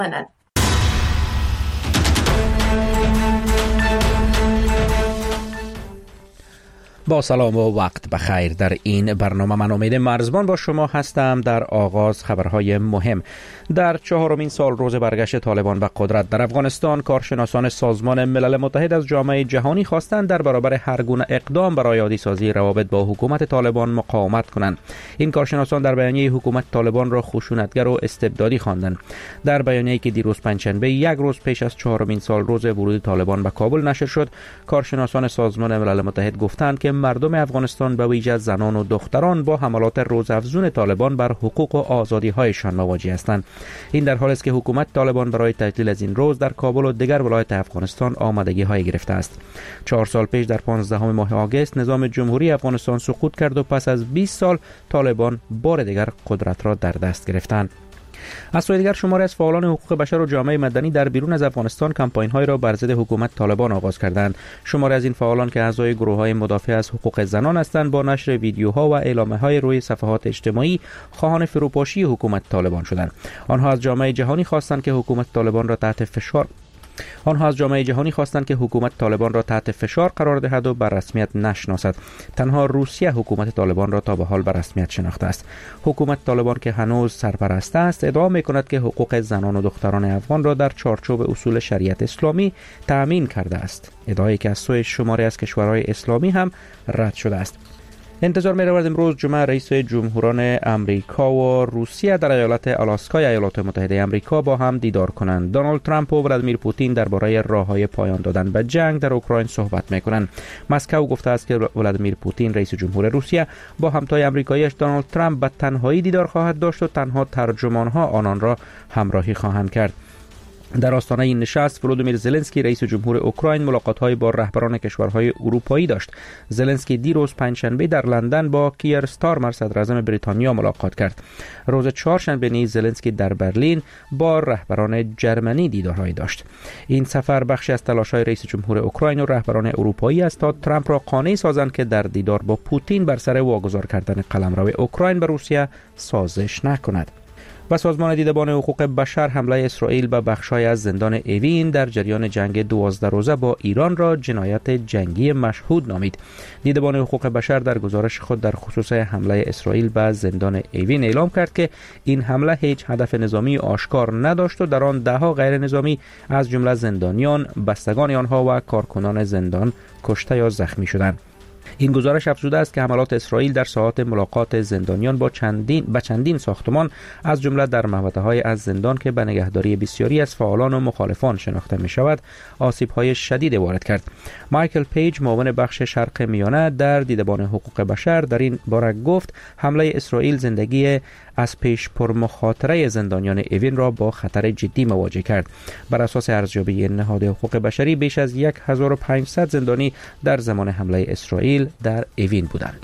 با سلام و وقت بخیر. در این برنامه من امید مرزبان با شما هستم. در آغاز خبرهای مهم. در 4مین سال روز برگشت طالبان به قدرت در افغانستان، کارشناسان سازمان ملل متحد از جامعه جهانی خواستند در برابر هر گونه اقدام برای عادی سازی روابط با حکومت طالبان مقاومت کنند. این کارشناسان در بیانیه حکومت طالبان را خشونتگر و استبدادی خواندند. در بیانیه‌ای که دیروز پنجشنبه یک روز پیش از 4مین سال روز ورود طالبان به کابل نشر شد، کارشناسان سازمان ملل متحد گفتند که مردم افغانستان به ویژه زنان و دختران با حملات روزافزون طالبان بر حقوق و آزادی‌هایشان مواجه هستند. این در حالی است که حکومت طالبان برای تعطیل از این روز در کابل و دیگر ولایات افغانستان آمادگی‌های گرفته است. 4 سال پیش در 15 ماه آگوست نظام جمهوری افغانستان سقوط کرد و پس از 20 سال طالبان بار دیگر قدرت را در دست گرفتند. از سوی دیگر شماری از فعالان حقوق بشر و جامعه مدنی در بیرون از افغانستان کمپاین‌های را بر ضد حکومت طالبان آغاز کردند. شماری از این فعالان که اعضای گروه‌های مدافع از حقوق زنان هستند با نشر ویدیوها و اعلامیه‌های روی صفحات اجتماعی خواهان فروپاشی حکومت طالبان شدند. آنها از جامعه جهانی خواستند که حکومت طالبان را تحت فشار قرار دهد و بر رسمیت نشناسد. تنها روسیه حکومت طالبان را تا به حال بر رسمیت شناخته است. حکومت طالبان که هنوز سرپرست است ادعا می‌کند که حقوق زنان و دختران افغان را در چارچوب اصول شریعت اسلامی تأمین کرده است. ادعایی که از سوی شماری از کشورهای اسلامی هم رد شده است. انتظار می رود امروز جمعه رئیس جمهوران امریکا و روسیه در ایالت آلاسکای ایالات متحده امریکا با هم دیدار کنند. دونالد ترامپ و ولادیمیر پوتین درباره راه‌های پایان دادن به جنگ در اوکراین صحبت می کنند. مسکو گفته است که ولادیمیر پوتین رئیس جمهور روسیه با همتای آمریکایی‌اش دونالد ترامپ به تنهایی دیدار خواهد داشت و تنها ترجمان‌ها آنان را همراهی خواهند کرد. در آستانه این نشست ولودیمیر زلنسکی رئیس جمهور اوکراین ملاقات‌های با رهبران کشورهای اروپایی داشت. زلنسکی دیروز پنجشنبه در لندن با کیر استارمر صدر اعظم بریتانیا ملاقات کرد. روز چهارشنبه نیز زلنسکی در برلین با رهبران جرمنی دیدارهایی داشت. این سفر بخشی از تلاش‌های رئیس جمهور اوکراین و رهبران اروپایی است تا ترامپ را قانع سازند که در دیدار با پوتین بر سر واگذار کردن قلمرو اوکراین به روسیه سازش نکند. و سازمان دیدبان حقوق بشر حمله اسرائیل به بخش‌های از زندان اوین در جریان جنگ 12 روزه با ایران را جنایت جنگی مشهود نامید. دیدبان حقوق بشر در گزارش خود در خصوص حمله اسرائیل به زندان اوین اعلام کرد که این حمله هیچ هدف نظامی آشکار نداشت و در آن ده‌ها غیر نظامی از جمله زندانیان، بستگان آنها و کارکنان زندان کشته یا زخمی شدند. این گزارش افزوده است که حملات اسرائیل در ساعات ملاقات زندانیان با چندین ساختمان از جمله در محوطه‌های از زندان که به نگهداری بسیاری از فعالان و مخالفان شناخته می‌شود آسیب‌های شدید وارد کرد. مایکل پیج معاون بخش شرق میانه در دیدبان حقوق بشر در این باره گفت حمله اسرائیل زندگی از پیش پر مخاطره زندانیان اوین را با خطر جدی مواجه کرد. بر اساس ارزیابی نهاد حقوق بشری بیش از 1500 زندانی در زمان حمله اسرائیل در اوین بودند.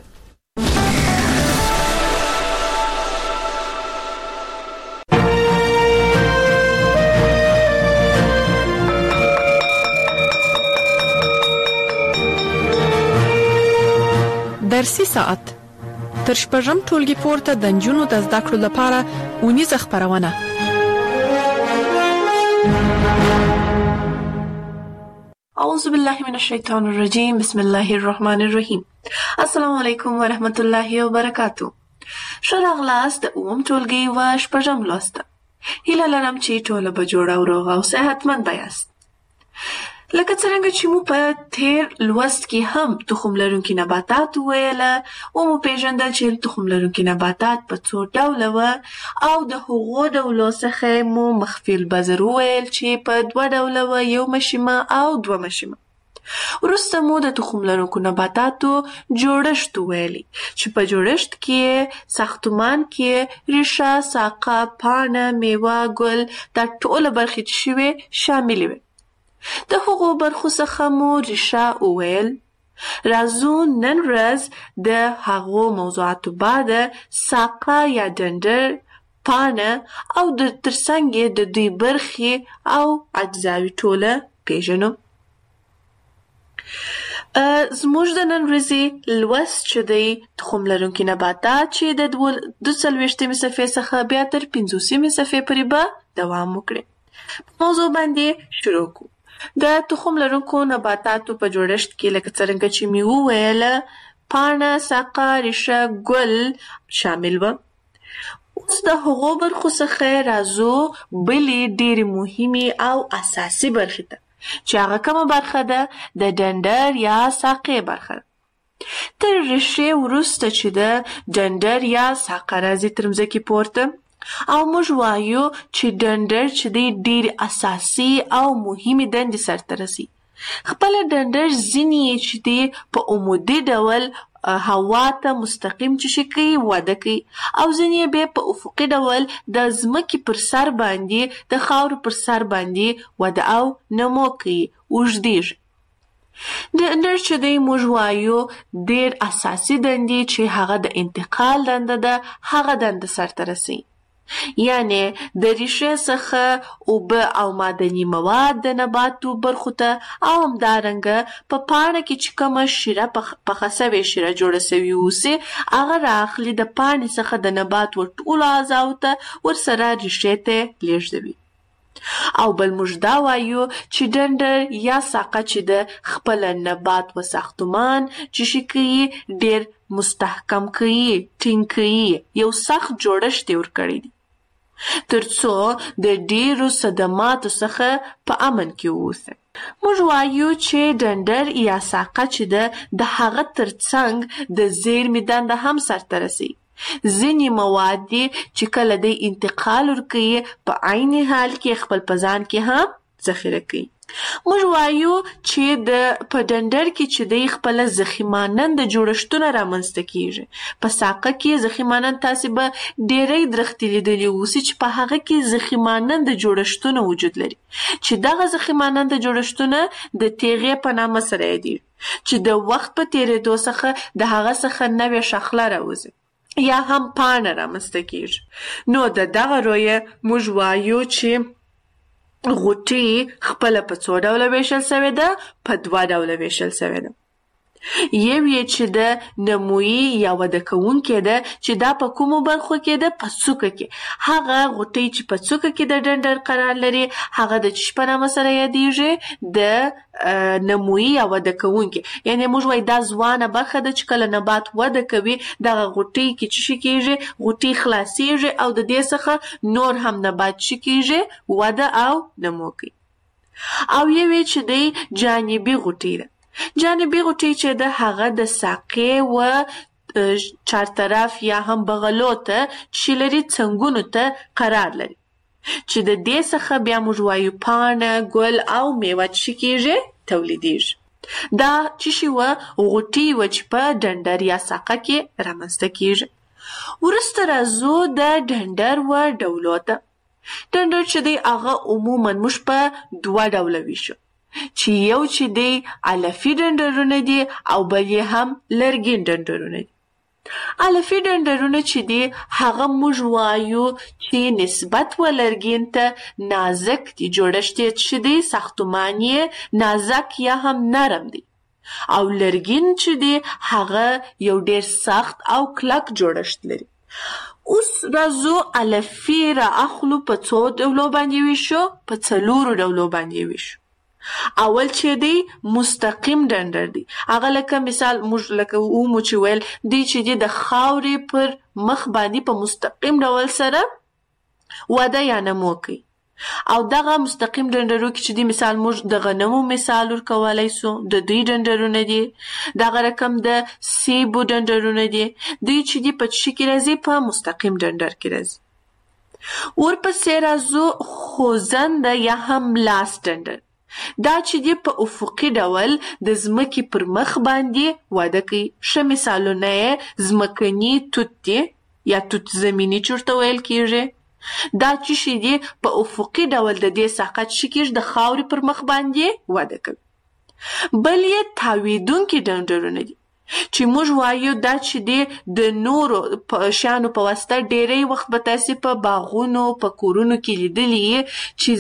در 3 ساعت تر شپږم ټولګي پورته د نجونو د زده کړو لپاره اونیزه خپرونه. اعوذ بالله من الشیطان الرجیم. بسم الله الرحمن الرحیم. السلام علیکم و رحمت الله و برکاته. ښه راغلاست د اووم ټولګي و شپږم لوست. هیله لرم چې ټوله به جوړه او روغه او صحتمند به یاست. لکه څرنګه چې مو په تیر لوست کې هم تخم لرونکي نباتات وویله او مو پیژندل چې تخم لرونکي نباتات په څو ډوله وه او د هغو ډولو څخه مو مخفي البذر وویل چې په 2 ډوله وه، 1 مشیمه او 2 مشیمه. وروسته مو د تخم لرونکو نباتاتو جوړښت وویلي چې په جوړښت کې ساختمان کې ریښه، ساقه، پاڼه، میوه، ګل دا ټوله برخې چې شوې شاملې وې. د هغو برخو څخه مو ریښه وویل. راځو نن ورځ د هغو موضوعاتو بعد ساقه یا ډنډر، پاڼه او د ترڅنګ یې د دوی برخې او اجزاوې ټوله پیژنو. زموږ د نن ورځې لوست چې دی تخم لرونکي نباتات چې د 42 صفحې څخه بیا تر 50 صفحې پورې به دوام وکړي. موضوع باندې شروع کو. د تخم لرونکو نباتاتو په جوړښت کې لکه څرنګه چې مې وویله پاڼه، ساقه، ریښه، ګل شامل و. اوس د هغو برخو څخه راځو بلې ډېرې مهمې او اساسي برخې ته چې هغه کومه برخه ده؟ د ډنډر یا ساقې برخه. تر ریښې وروسته چې د ډنډر یا ساقه راځي تر مځکې پورته، او موږ وایو چې ډنډر چې دی ډېرې اساسي او مهمې دندې سرته رسي. خپله ډنډر ځینې یې چې دی په عمودي ډول هوا ته مستقیم چې کوي وده کوي، او ځینې یې بیا په افقي ډول د ځمکې پر سر باندې د خاورو پر سر باندې وده او نمو کوي، اوږدېږي. ډنډر چې دی موږ وایو ډېر اساسي دندې چې هغه د انتقال دنده ده، هغه دنده سرته رسي. یعنی د ریښې څخه اوبه او معدني مواد د نباتو برخو ته، او همدارنګه په پاڼه کې چې کومه شیره پخه سوې شیره جوړه سوې اوسي هغه رااخلي د پاڼې څخه د نبات ټولو اعضاو ته ورسره ریښې ته لیږدوي. او بل موږ دا وایو چې ډنډر یا ساقه چې د خپل نبات و ساختمان چې کوي ډېر مستحکم کوي، ټینګ کوي، یو سخت جوړښت یې ورکړی دی ترڅو د ډېرو صدماتو څخه په امن کې واوسي. موږ وایو چې ډنډر یا ساقه چې ده د هغه ترڅنګ د زیرمې دنده هم سرته رسي. ځینې مواد دي چې کله دی انتقال ورکوي په عین حال کې خپل په ځان کې هم ذخیره کوي. موږ وایو چې په ډنډر کې چې دی خپل ضخیمانند جوړښتونه رامنځته کیږي. په ساقه کې ضخیمانند تاسې به ډېری درختې لیدلي اوسي چې په هغه کې ضخیمانند جوړښتونه وجود لري، چې دغه ضخیمانند جوړښتونه د تیغې په نامه سره یادېږي، چې د وخت په تېرېدو څخه د هغه څخه نوې شاخله راوځي یا هم پاڼه رامنځته کیږي. نو د دغه رویه موږ وایو چې غوټې خپله په څو ډوله ویشل سوې ده؟ په 2 ډوله ویشل سوې ده. یو یې چې د نمویي یا وده کوونکې ده چې دا په کومو برخو کې ده؟ په څوکه کې. هغه غوټۍ چې په څوکه کې د ډنډر قرار لري هغه د چی په نامه سره یادېږي؟ د نمویي یا وده کوونکې. یعنی موږ وایو دا ځوانه برخه ده چې کله نبات وده کوي دغه غوټۍ کې چې کېږي غوټۍ خلاصېږي او د دې څخه نور هم نبات چې کېږي وده او نمو کوي. او یو یې چې دی جانبي غوټۍ ده. جانبي غوټۍ چې ده هغه د ساقې و چارطرف یا هم بغلو ته چې لري څنګونو ته قرار لري، چې د دې څخه بیا موږ وایو پاڼه، ګل او میوه چې کېږي تولیدېږي. دا چې شي و غوټۍ و چې په ډنډر یا ساقه کې رامنځته کېږي. وروسته راځو د ډنډر و ډولو ته. ډنډر چې دی هغه عموما موږ په 2 ډوله ویشو، چې یو چې دی علفي ډنډرونه دي او بل یې هم لرګین ډنډرونه دي. علفي ډنډرونه چې دي هغه موږ وایو چې نسبت و لرګین ته نازک دي، جوړښت یې چې دی ساختمان یې نازک یا هم نرم دی، او لرګین چې دی هغه یو ډېر سخت او کلک جوړښت لري. اوس راځو علفي را اخلو په څو ډولو باندې ویشو؟ په 4 ډولو باندې ویشو. اول چې دی مستقیم ډنډر دی، هغه لکه مثال موږ لکه مو چې ویل دی چې دی د خاورې پر مخ باندې په مستقیم ډول سره وده یا نمو کوي. او دغه مستقیم ډنډرو کې چې دی مثال موږ د غنمو مثال ورکولای سو، د دوی ډنډرونه دي. دغه رقم د سیبو ډنډرونه دي، دوی چې دی په چی کې راځي؟ په مستقیم ډنډر کې راځي. ورپسې راځو خوځنده یا هم لاس ډنډر. دا چې دی په افقي ډول د ځمکې پر مخ باندې وده کوي. ښه مثالونه یې ځمکني توت دی یا توت زمیني چې ورته ویل کېږي. دا چې شي دی په افقي ډول د دې ساقه چې کېږي د خاورې پر مخ باندې وده کوي. بل یې تاویدونکي ډنډرونه دي چې موږ وایو دا چې دی د نورو شیانو په واسطه ډېری وخت به تاسې په باغونو په کورونو کې لیدلي چې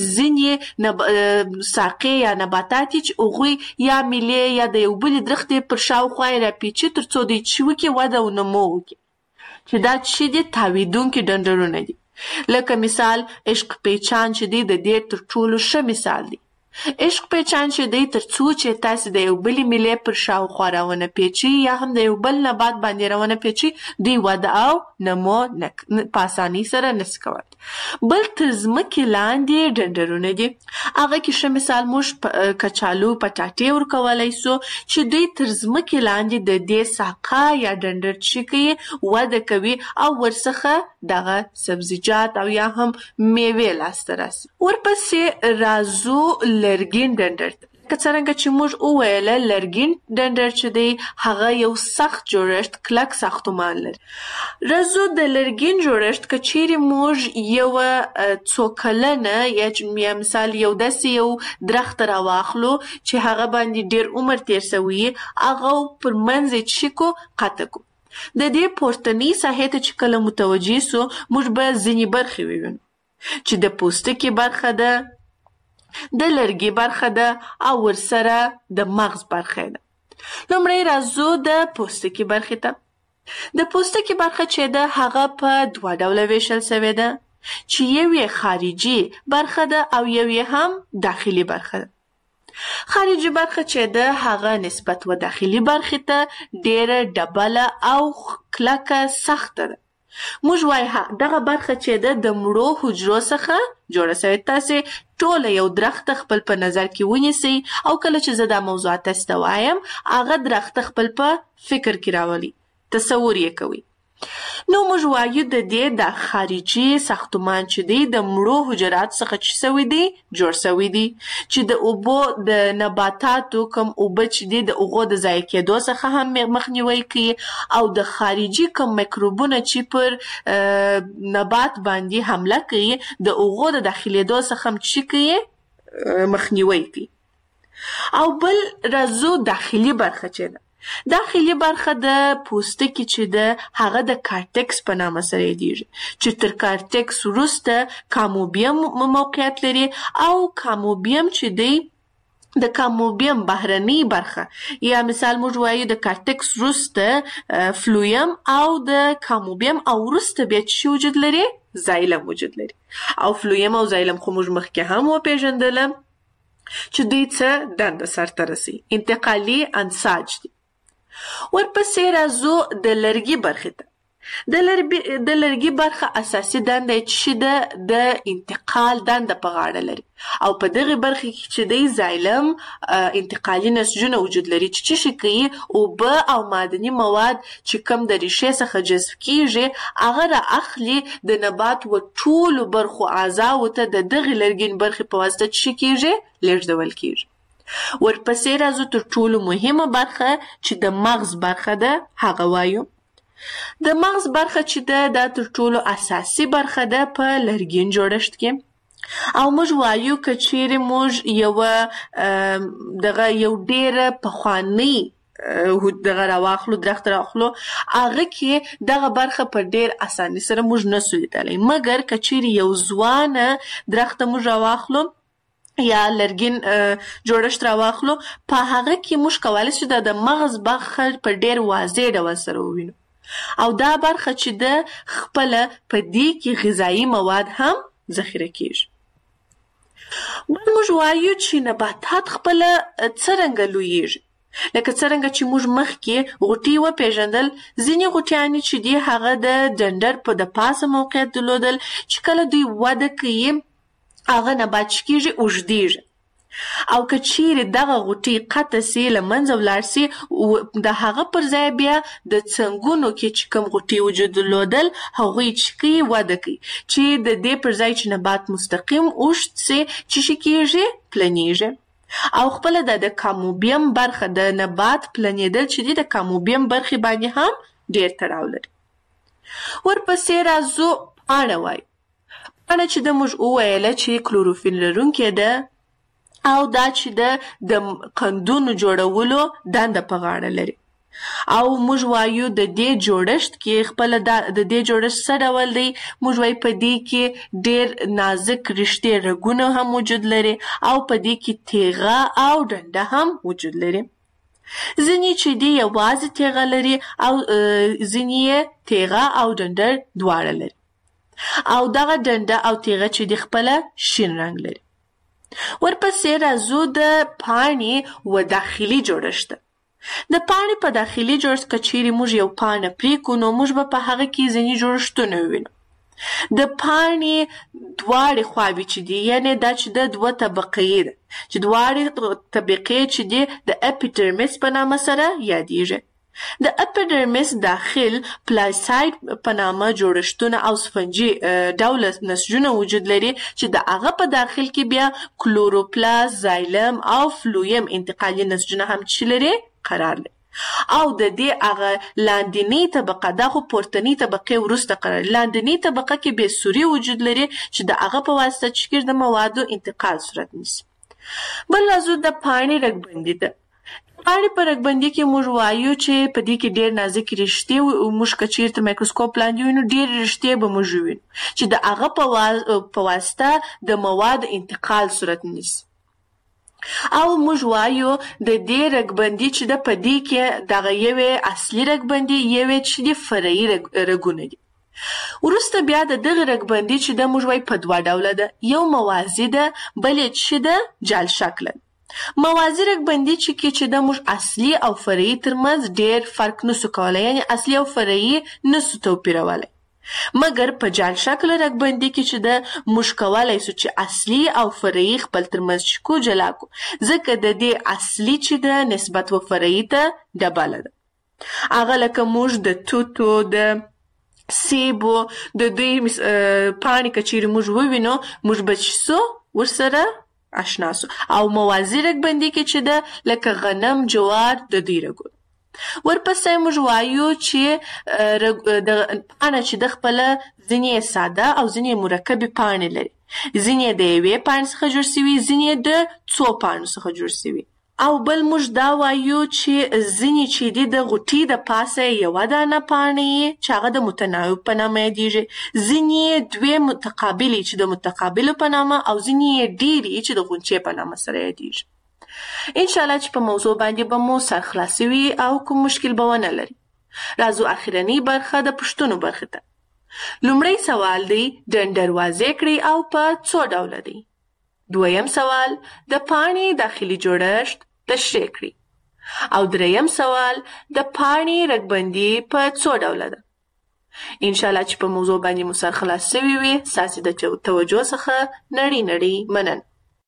ځینې ساقې یا نباتات چې هغوی یا میلې یا د یو بلې درختې پر شاوخوا یې راپیچي تر څو دوی چې وکړي وده او نمو وکړي، چې دا چې دی تاویدونکي ډنډرونه دي. لکه مثال عشق پیچان چې دی د دې تر ټولو ښه مثال دی. عشق پیچان چې دی تر څو چې تاسې د یو بلې میلې پر شاوخوا راونه پیچي یا هم د یو بل نبات باندې راونه پیچي دوی وده او نمو په اسانۍ سره نشي کولی. بل تر ځمکې لاندې ډنډرونه دي. هغه کې ښه مثال موږ کچالو پټاټې ورکولی سو چې دوی تر ځمکې لاندې د دې ساقه یا ډنډر چې کوي وده کوي او ورڅخه دغه سبزیجات او یا هم میوې لاسته راسي. ورپسې راځو لرګین ډنډر ته. که څرنګه چې موږ وویله لرګین ډنډر چې دی هغه یو سخت جوړښت کلک ساختمان لري. راځو د لرګین جوړښت که چیرې موږ یوه څو کلنه یا مثال یو داسې یو درخت راواخلو چې هغه باندې ډېر عمر تیر سوی هغه پر منځ یې څه کو قطع کو. د دې پورتنۍ ساحې ته چې کله متوجه سو موږ به ځینې برخې ووینو چې د پوستکي برخه ده، د لرګي برخه ده او ورسره د مغز برخه ده. لومړی راځو د پوستکي برخې ته. د پوستکي برخه چې ده هغه په دوه ډوله ویشل سوې ده چې یو یې خارجي برخه ده او یو یې هم داخلي برخه ده. خارجي برخه چې ده هغه نسبت و داخلي برخې ته ډیره ډبله او کلکه سخته ده. موږ وایو دغه برخه چې ده د مړو حجرو څخه جوړه سوې. تاسې ټوله یو درخت خپل په نظر کې ونیسئ او کله چې زه دا موضوعات تاسې ته وایم هغه درخت خپل په فکر کې راولي، تصور یې کوئ. نو موږ وایو د دې د خارجي ساختمان چې دی د مړو حجرات څخه چې سوی دی جوړ سوی دی چې د اوبو د نباتاتو کوم اوبه چې دی د اوغو د ضایع کېدو څخه هم مخنیوی کوي او د خارجي کوم میکروبونه چې پر نبات باندې حمله کوي د اوغو د داخلېدو څخه هم چې کوي مخنیوی کوي. او بل راځو داخلي برخه چې ده. داخلي برخه د پوستکي چې ده هغه د کارټکس په نامه سره یادیږي چې تر کارټکس وروسته کاموبیم موقعیت لري او کاموبیم چې دی د کاموبیم بهرنۍ برخه یا مثال موږ وایو د کارټکس وروسته فلویم او د کاموبیم او وروسته بیا چې وجود لري زایلم وجود لري. او فلویم او زایلم خو موږ مخکې هم وپېژندله چې دوی څه دنده سرته رسوي، انتقالي انساج دي. ورپسې راځو د لرګي برخې ته. د لرګي برخه اساسي دنده چې ده د انتقال دنده په غاړه لري او په دغه برخه کې چې دی زایلم انتقالي نسجونه وجود لري چې څه کوي اوبه او معدني مواد چې کم د ریښې څخه جذب کیږي هغه را اخلي د نبات و ټولو برخو اعضاو ته د دغه لرګین برخې په واسطه چې کیږي لیږدول کیږي. ورپسې راځو تر ټولو مهمه برخه چې د مغز برخه ده هغه وایو. د مغز برخه چې ده دا تر ټولو اساسي برخه ده په لرګین جوړښت کې او موږ وایو که چیرې موږ یو ډیره پخوانۍ دغه راواخلو درخت راواخلو هغه کې دغه برخه په ډیر اسانۍ سره موږ نسو لیدلی، مګر که چیرې یو ځوانه درخت موږ راواخلو یا لرګین جوړښت راواخلو په هغه کې موږ کولی شو د مغز برخه په ډیر واضح ډول سره ووینو او دا برخه چې ده خپله په دې کې غذایي مواد هم ذخیره کیږي. موږ وایو چې نباتات خپله څرنګه لویږي. لکه څرنګه چې موږ مخکې غوټۍ وپېژندل، ځینې غوټیانې چې دي هغه د ډنډر په د پاسه موقعیت درلودل چې کله دوی وده کوي هغه نبات چې کیږي اوږدیږي او که چیرې دغه غوټۍ قطع سي له منځه ولاړ سي د هغه پر ځای بیا د څنګونو کې چې کوم غوټۍ وجود درلودل هغوی چې کوي وده کوي چې د دې پر ځای چې نبات مستقیم اوږد سي چې کیږي پلنیږي او خپله د کاموبیم برخه د نبات پلنېدل چې دی د کاموبیم برخې باندې هم ډیر تړاو لري. ورپسې راځو پاڼه وایو. پاڼه چې د موږ وویله چې کلوروفیل لرونکې ده او دا چې د قندونو جوړولو دنده په غاړه لري او موږ وایو د دې جوړښت کې خپله د دې جوړښت څه ډول دی. موږ وایو په دې کې ډیر نازک رشتې رګونه هم وجود لري او په دې کې تیغه او ډنډه هم وجود لري. ځینې چې دی یوازې تیغه لري او ځینې تیغه او ډنډر دواړه لري. او دغه ډنډه او تیغه چې د خپله شین رنګ لري. ورپسې راځو د پاڼې و داخلي جوړښت. د پاڼې په داخلي جوړښت که چیرې موږ یو پاڼه پرېکړو نو موږ به په هغه کې ځینې جوړښتونه ووینو. د پاڼې دواړې خواوې چې دي، یعنې دا چې د دوه طبقې ده چې دواړې طبقې چې دي د اپیډرمیس په نامه سره یادیږي. د اپیډرمیس داخل پلاساید په نامه جوړښتونه او سفنجي ډوله نسجونه وجود لري چې د هغه په داخل کې بیا کلوروپلاست، زایلم او فلویم انتقالي نسجونه هم چې لري قرار لري. او د دې هغه لاندنۍ طبقه، دا خو پورتنۍ طبقې وروسته قرار لري، لاندنۍ طبقه کې بیا سوري وجود لري چې د هغه په واسطه چې د موادو انتقال صورت نیسي. بل راځو د پاڼې رګبندي ته. پاڼې په رګبندي کې موږ وایو چې په دې کې ډېر نازکې رشتې، موږ که چیرته مایکروسکوپ لاندې وینو ډېرې رشتې به موږ وینو چې د هغه په واسطه د موادو انتقال صورت نیسي. او موږ وایو د دې رګبندي چې د په دې کې دغه یوې اصلي رګبندي، یوې چې د فرعي رګونه دي. وروسته بیا د دغه رګبندي چې د موږ وایو په دوه ډوله ده، یو موازي ده، بل چې د جال شکله. موازي رګبندي چې د موږ اصلي او فرعي ترمنځ ډېر فرق نسو کولی، یعنی اصلي او فرعي نسو توپیرولی. مګر په جال شکل رګبندي کې چې د موږ کولی سو چې اصلي او فرعي خپل ترمنځ شکو جلا کو، ځکه د دې اصلي چې د نسبت و فرعي ته ډبله ده. هغه لکه موږ د توتو، د سیبو، د دوی پاڼې که چیرې موږ ووینو موږ به چې سو ورسره آشنا سو. او موازي رګبندي کې چې د لکه غنم، جوار، د دوی رګونه. ورپسې موږ وایو چې پاڼه چې د خپله ځینې ساده او ځینې مرکبې پاڼې لري، ځینې د یوې پاڼې څخه جوړ سوي، ځینې د څو پاڼو څخه جوړ سوي. او بل موږ دا وایو چې ځینې چې دي د غوټې د پاسه یوه دانه پاڼې چې هغه د متناوب په نامه یادیږي، ځینې دوې متقابلې چې د متقابلو په نامه، او ځینې ډېرې چې د غونچې په نامه سره یادیږي. انشاءالله چې په موضوع باندې به مو سر خلاص وي او کوم مشکل به ونه لري. راځو اخرنۍ برخه د پوښتنو برخه ته. لومړی سوال دی ډنډر واضح کړئ او په څو ډوله دی. دویم سوال د پاڼې داخلي جوړښت تشریح کړئ. او دریم سوال د پاڼې رګبندي په څو ډوله ده. انشاءالله چې په موضوع باندې مو سر خلاص شوي وي. ستاسې د توجه څخه نړۍ مننه.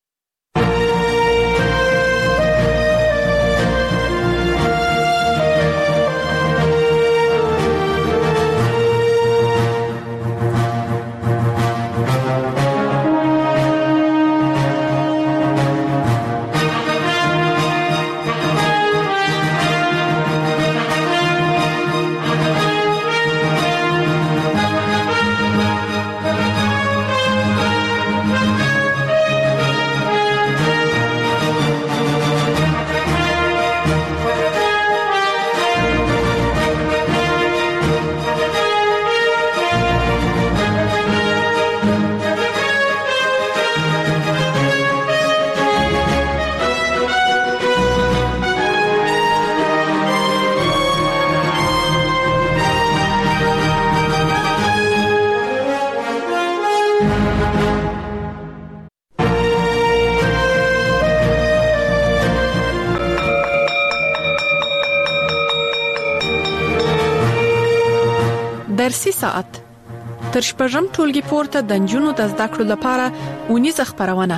درسي ساعت تر شپږم ټولګي پورته د نجونو د زده کړو لپاره اونیزه خپرونه.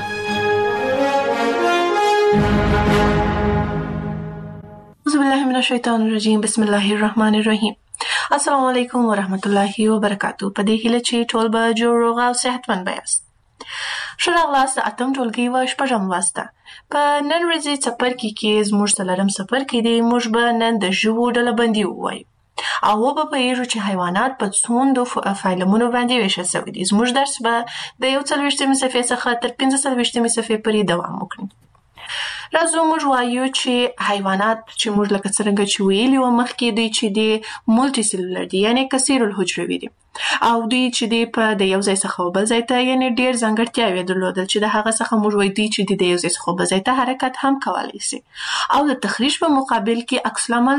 اعوذ بالله من الشیطان الرجیم. بسم الله الرحمن الرحیم. السلام علیکم ورحمت الله وبرکاتہ. په دې هیله چې ټول به جوړ روغ او صحتمند بیاست. ښه راغلاست د اتم ټولګي و شپږم لوست ته. په نن ورځې څپرکي کې زموږ څلورم څپرکی دی. موږ به نن د ژوو ډلبندي ووایو او وبه پوهیږو چې حیوانات په څومره فایلمونو باندې ویشل شوي دي. زموږ درس به د 41مې صفحې څخه تر 45مې صفحې پورې دوام وکړي. راځو موږ وایو چې حیوانات چې موږ لکه څرنګه چې ویلي وو مخکې دوی چې دي مولټي سیلولر دي، یعنې کثیر الحجروي دي. او دوی چې دی په د یو ځای څخه بل ځای ته یعنی ډیر ځانګړتیاوې درلودل چې د هغه څخه موږ وایو چې د یو ځای څخه بل ځای ته حرکت هم کولی شي او د تخریش په مقابل کې عکس العمل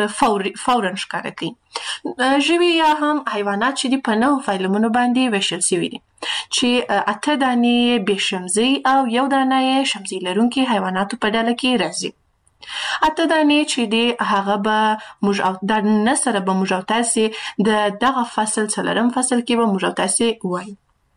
فورا ښکاره کوي. ژوي یا هم حیوانات چې دی په 9 فایلمونو باندې ویشل شوي دي چې 8 دانې بې شمزۍ او 1 دانه یې شمزۍ لرونکي حیواناتو په ډله کې راځي. 8 دانې چې دی هغه به موږ او د نسره به موږ او تاسې د دغه فصل څلورم فصل کې به موږ او تاسې وایو.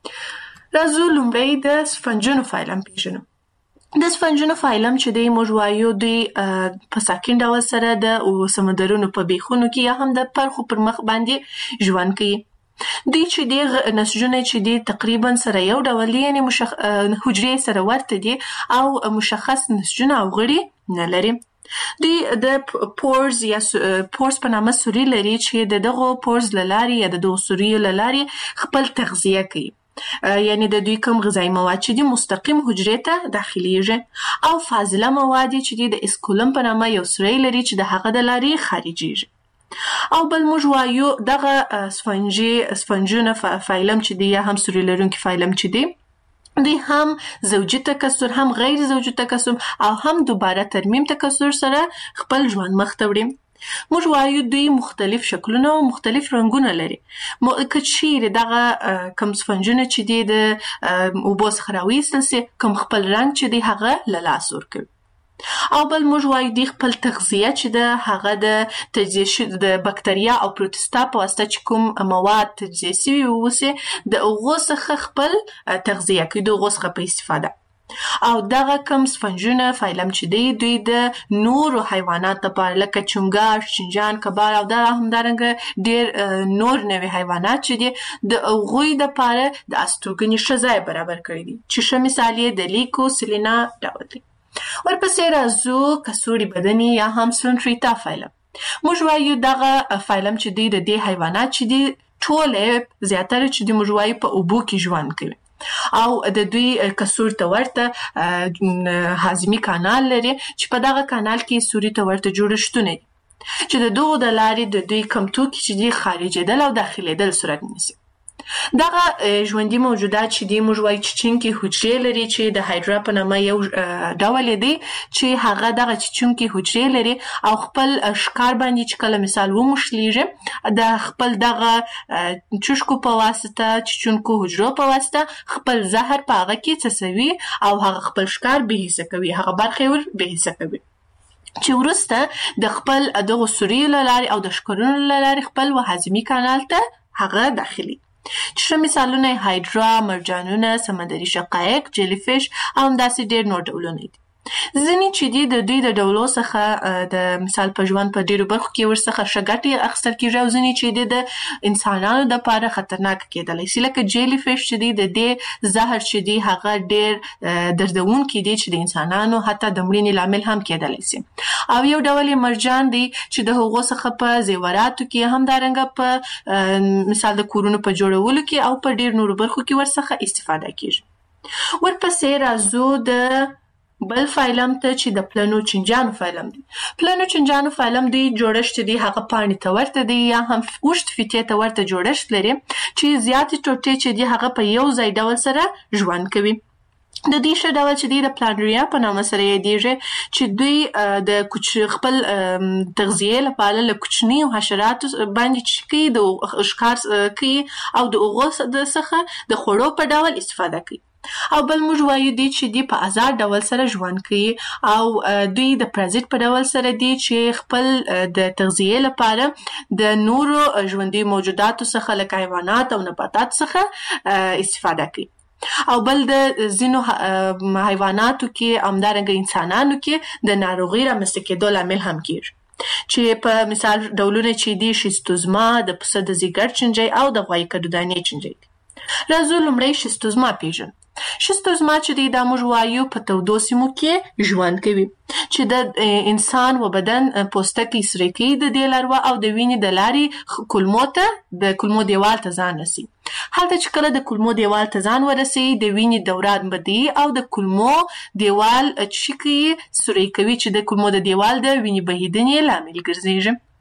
راځو لومړی د سفنجونو فایلم پیژنو. د سفنجونو فایلم چې دی موږ وایو دوی په ساکن ډول سره د سمندرونو په بیخونو کې یا هم د پرخو پر مخ باندې ژوند کوي. دوی چې دی نسجونه چې دی تقریبا سره یو ډول یعنی حجرې سره ورته دي او مشخص نسجونه او غړي نه لري. دوی د پورز یا پورز په نامه سوري لري چې دغه پورز لاري یا دغه سوري لاري خپل تغذیه کوي. یعنی د دوی کوم غذایی مواد چې دي مستقیم حجرې ته داخليږي او فاضله مواد چې دي د اسکولم په نامه یو سوري لري چې د هغه د لاري خارجيږي. او بل موږ وایو دغه سفنجونه فایلم چې دی یا هم سوري لرونکي فایلم چې دی دوی هم زوجي تکثر هم غیر زوجي تکثر او هم دوباره ترمیم تکثر سره خپل ژوند مخ ته وړي. موږ وایو دوی مختلف شکلونه او مختلف رنگونه لري. که چیرې دغه کوم سفنجونه چې دی د اوبو څخه راویستل سي کوم خپل رنګ چې دی هغه له لاسه ورکوي. او بل موږ وایو دوی خپل تغذیه چې د هغه د تجزیه د بکتریا او پروتستا په واسطه چې کوم مواد تجزیه شوي وسي د هغو څخه خپل تغذیه کوي د هغو څخه په استفاده. او دغه کوم سفنجونه فایلم چې دی دوی د نورو حیوانات لپاره لکه چنګاښ، چنجان، کبار او همدارنګه ډیر نور نوي حیوانات چې دي د هغوی لپاره د استوګنې ښه ځای برابر کړی دي چې ښه مثال یې د لیکو سلینا ډول دی. ورپسې راځو کڅوړي بدني یا هم سلنټریتا فایلم. موږ وایو دغه فایلم چې دی د دې حیوانات چې دی ټول زیاتره چې دی موږ وایو په اوبو کې ژوند کوي او د دوی کڅوړ ته ورته هاضمي کانال لري چې په دغه کانال کې سوري ته ورته جوړښتونه دي چې د دغو د لارې د دوی کم توکي چې دی خارجېدل او داخلېدل صورت نیسي. دغه ژوندي موجودات چې دی موږ وایو چچونکي حجرې لري چې د هایدرا په نامه یو ډول دی چې هغه دغه چچونکي حجرې لري او خپل ښکار باندې چې کله مثال وموښلیږي د خپل دغه چشکو په واسطه چچونکو حجرو په واسطه خپل زهر په هغه کې څڅوي او هغه خپل ښکار بې حسه کوي، هغه برخې ور بې حسه کوي چې وروسته د خپل دغه سوري له لارې او د ښکارونو له لارې خپل هاضمي کانال ته هغه داخلي. چې مثالونه هایدرا، مرجانونه، سمندري شقایق، جیلی فیش او همداسې ډېر نور ډولونه دي. ځینې چې دي د دوی د ډولو څخه د مثال په ژوند په ډېرو برخو کې ورڅخه ښه ګټې اخیستل کېږي او ځینې چې دي د انسانانو دپاره خطرناکه کېدلی شي لکه جیلی فیش چې دی د دې زهر چې دی هغه ډېر دردونکي دي چې د انسانانو حتی د مړینې لامل هم کېدلی شي. او یو ډول یې مرجان دی چې د هغو څخه په زیوراتو کې همدارنګه په مثال د کورونو په جوړولو کې او په ډېر نورو برخو کې ورڅخه استفاده کېږي. ورپسې راځو د بل فایلم ته چې د پلنو چنجانو فایلم دی. پلنو چنجانو فایلم دی جوړښت دی هغه پاڼې ته ورته دی یا هم اوږد فیتې ته ورته جوړښت لري چې زیاتې ټوټې چې دی هغه په یو ځای ډول سره ژوند کوي. د دې ښه ډول چې دی د پلانریا په نامه سره یادېږي چې دوی د خپل تغذیې لپاره له کوچنیو حشراتو باندې چې کوي د ښکار کوي او د هغو څخه د خوړو په ډول استفاده کوي. او بل موږ وایو دی چې دی په آزاد ډول سره ژوند کوي او دوی د پرازیت په ډول سره دی چې خپل د تغذیې لپاره د نورو ژوندي موجوداتو څخه لکه حیوانات او نباتات څخه استفاده کوي. او بل د ځینو حیواناتو کې همدارنګه انسانانو کې د ناروغۍ رامنځته کېدو لامل هم کېږي چې په مثال ډولونه چې دي شیستوزما، د پسه د ځیګر چنجۍ او د غوایي کډودانې چنجۍ دي. راځو لومړی شیستوزما پیژنو. شیستوزما چې دی دا موږ وایو په تودو سیمو کې ژوند کوي چې د انسان و بدن پوستکی سره کوي د دې لاروا او د وینې د لارې کولمو ته د کولمو دیوال ته ځان رسي. هلته چې کله د کولمو دیوال ته ځان ورسي د وینې دوران بدی او د کولمو دیوال چې کوي سوري کوي چې د کولمو د دیوال د وینې بهیدنې لامل ګرځي.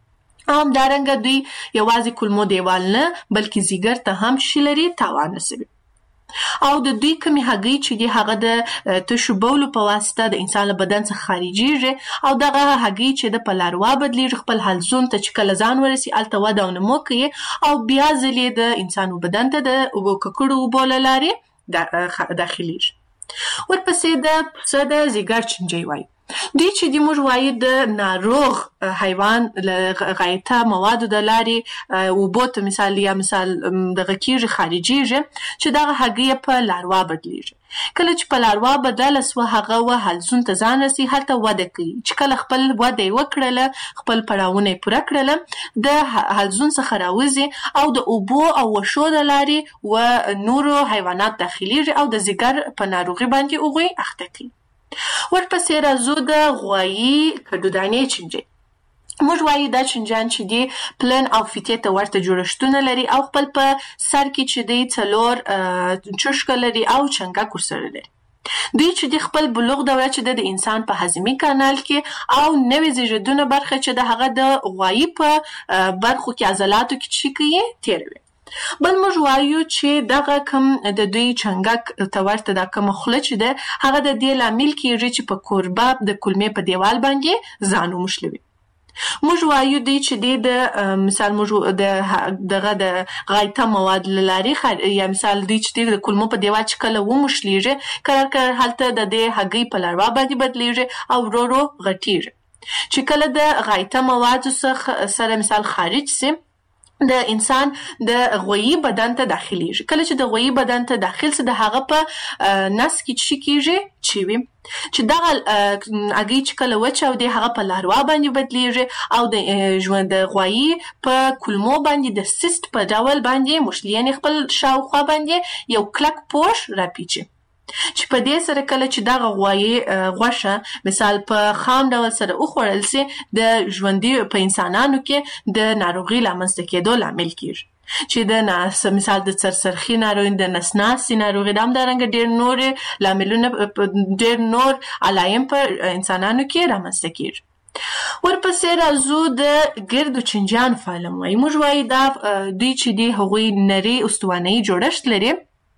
همدارنګه دوی یوازې کولمو دیوال نه بلکې ځیګر ته هم شي لري تاوان رسوي. او د دوی کمی هګۍ چې دی هغه د تشو بولو په واسطه د انسان له بدن څخه خارجيږي او دغه هګۍ چې د په لاروا بدلیږي خپل حلزون ته چې کله ځان ورسي الته وده او نمو کوي او بیا ځلې د انسان بدن ته د اوبو ککړو اوبو له لارې داخليږي. ورپسې د پسه د ځیګر چنجي وایي. دوی چې د موږ وایي د ناروغ حیوان غایطه موادو د لارې اوبو ته مثال دغه کیږي خارجيږي چې دغه هګۍ په لاروا بدلیږي. کله چې په لاروا بدله سوه هغه حلزون ته ځان رسي هلته وده کوي چې کله خپل وده وکړله خپل پړاوونه پوره کړله د حلزون څخه راوځي او د اوبو او وشو د لارې و نورو حیوانات داخليږي او د ځیګر په ناروغي باندې هغوی اخته کوي. ورپسې راځو د غوایي کډودانې چنجي. موږ وایي دا چنجان چې دی پلن او فیتې ته ورته جوړښتونه لري او خپل په سر کې چې دی 4 چشکه لري او چنګک ورسره لري. دوی چې دی خپل بلوغ دوره چې د انسان په هضمي کانال کې او نوې زیږیدونه برخه چې د هغه د غوایي په برخو کې عضلاتو کې چې کوي تیروي. بل موږ وایو چې دغه کم د دوی چنګک ته ورته دا کوم خوله چې ده هغه د دې لامل کېږي چې په کوربه د کولمې په دیوال باندې ځان وموښلوي. موږ وایو دی چې د مثال موږ دغه د غایطه مواد لاري یا مثال دی چې د کولمو په دیوال چې کله وموښلېږي کله هلته د دې هګۍ په لاروا باندې بدلیږي او ورو ورو غټیږي چې کله د غایطه مواد سره مثال خارج سي د انسان د غویي بدن ته داخليږي. کله چې د غویي بدن ته داخل سي د هغه په نس کې چې کیږي چوي چې دغه هګۍ چې کله وچه او د هغه په لاروا باندې بدلیږي او د ژوند د غویي په کولمو باندې د سیست په ډول باندې مشلین خپل شاوخوا باندې یو کلک پوش راپیچي چې په دې سره کله چې دغه غوایي غوښه مثال په خام ډول سره وخوړل سي د ژوندي په انسانانو کې د ناروغي لامنځته کېدو لامل کیږي چې د مثال د سرسرخي ناروغي د نسناسي ناروغي د همدارنګه ډېر نور لاملونه ډېر نور علایم په انسانانو کې رامنځته کیږي. ورپسې راځو د ګردو چنجان فعالم وایي. موږ وایي دا دوی چې دی هغوی نري استوانه‌یي جوړښت لري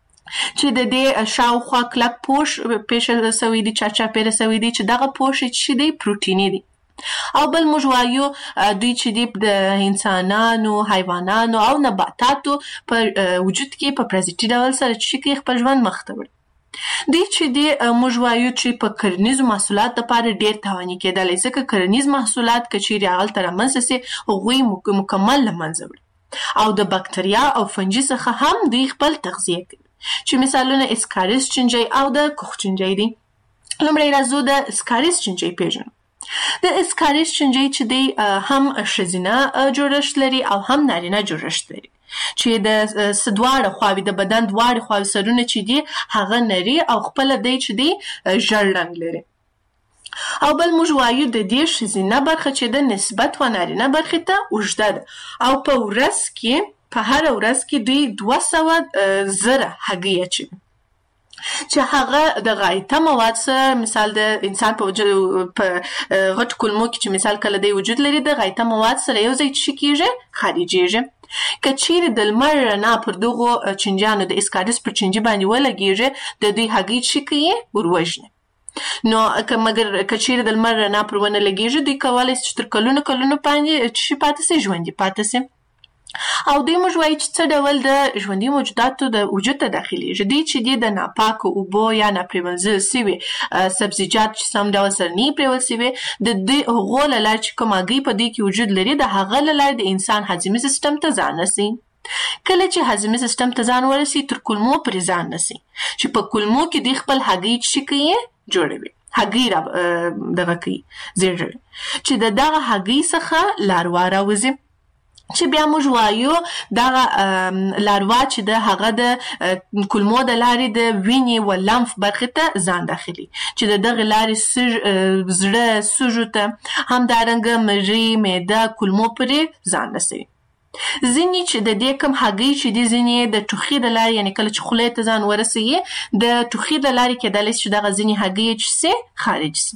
چې د دې شاوخوا کلک پوش پیښه سوی دی چاچا پیره سوی دی چې دغه پوش چې دی پروتینی دی. او بل موږ وایو دوی چې دی د انسانانو حیوانانو او نباتاتو په وجود کې په پرازیتي ډول سره چې خپل ژوند مخ ته وړي. دوی چې دی موږ وایو چې په کرنیزو محصولات لپاره ډېر تاواني کېدلی ځکه کرنیز محصولات که چیرې هغلته رامنځته سي هغوی مکمل له منځه وړي او د بکتریا او فنجي څخه هم دوی خپل تغذیه کوي چې مثالونه اسکاریس چنجي او د کوخ چنجي دي. لومړی راځو د اسکاریس چنجي پیژنو. د اسکاریس چنجي چې دی هم ښځینه جوړښت لري او هم نارینه جوړښت لري چې د دواړه خواوې د بدن دواړه خواوې سرونه چې دی هغه نري او خپل دی چې دی ژړ رنګ لري. او بل موږ وایو د دې ښځینه برخه چې د نسبت و نارینه برخې ته اوږده ده او په ورځ کې په هر ورځ کې دوی 200,000 هګۍ اچوي چې هغه د غایطه مواد سره مثال د انسان په غټ کولمو کې چې مثال کله د وجود لري د غایطه مواد سره یو ځای چې کیږي خارجيږي. که چیرې د لمر رڼا پر دغو چنجانو د اسکاریس پر چنجي باندې ولګیږي د دوی هګۍ چې کوي وروژني. نو مګر که چیرې د لمر رڼا پر ونه لګیږي دوی کولی شي چې تر کلونو باندې چې پاتې سي ژوندي پاتې سي. او دوی موږ وایي چې څه ډول د ژوندي موجوداتو د وجود ته داخليږي. دوی چې دی د ناپاکو اوبو یا ناپریمنځل سوي سبزیجات چې سم ډول سره نه پریول سوي د دې هغو له لارې چې کوم هګۍ په دې کې وجود لري د هغه له لارې د انسان هضمي سیستم ته ځان رسي. کله چې هضمي سیستم ته ځان ورسي تر کولمو پرې ځان رسي چې په کولمو کې د خپل هګۍ چې کوي جوړوي هګۍ دغه کوي زیږوي چې دغه هګۍ څخه لاروا راوځي چې بیا موږ وایو دغه لاروا چې د هغه د کولمو د لارې د وینې و لمف برخې ته ځان داخلي چې دغه لارې زړه سږو ته همدارنګه مری معده کولمو پرې ځان رسوي. ځینې چې د دې کوم هګۍ چې دي ځینې د ټوخي د لارې یعنې کله چې خولې ته ځان ورسوي د ټوخي د لارې کېدلی چې دغه ځینې هګۍ چې سي خارج سي.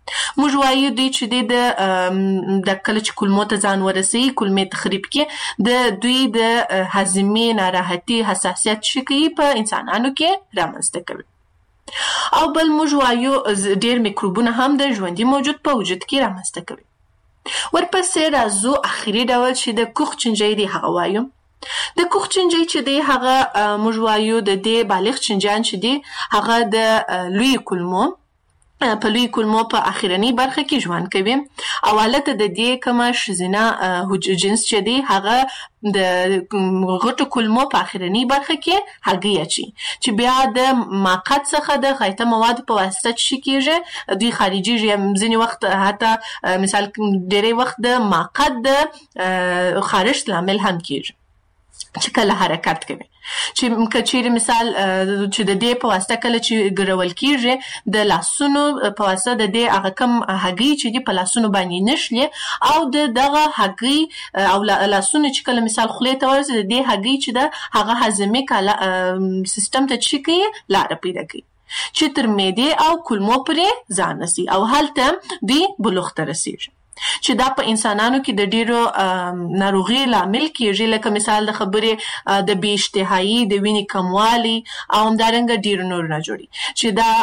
موږ وایو دوی چې د کله چې کولمو ته ځان ورسوي کولمې تخریب کې د دوی د هاضمې ناراحتي حساسیت شي کوي په انسانانو کې رامنځته کوي او بل موږ وایو ډېر میکروبونه هم د ژوندي موجود په وجود کې رامنځته کوي. ورپسې راځو اخري ډول چې د کوخ چنجۍ دی هغه وایو. د کوخ چنجۍ چې دی هغه موږ وایو د دې بالغ چنجان چې دی هغه د لوی کولمو په لوی کولمو په اخرنی برخه کې ژوند کوي او حالت د دې کومه ښځینه جنس چې دی هغه د غټو کولمو په اخرنی برخه کې هګۍ اچي چې بیا د ماقات څخه د غایطه مواد په واسطه چې کېږي دوی خارجيږي ځینې وخت حتی مثال ډېری وخت د ماقات د خارش لامل هم کېږي چې کله حرکت کوي چې کچېر مثال چې د دې په واسطه کله چې ګرول کېږي د لاسونو په واسطه د دې هغه کم هګۍ چې دی په لاسونو باندې نشلي او دغه هګۍ او لاسونو چې کله مثال خولې ته ورسي د دې هګۍ چې د هغه هضمي سیستم ته چې کوي لاره پیدا کوي چې تر معدې او کولمو پورې ځان رسي او هلته دوی بلوغ ته رسیږي چې دا په انسانانو کې د ډیرو ناروغي لامل کېږي لکه مثال د خبرې د بې اشتهایي د وینې کموالي او همدارنګه ډیرو نور نه جوړي چې دا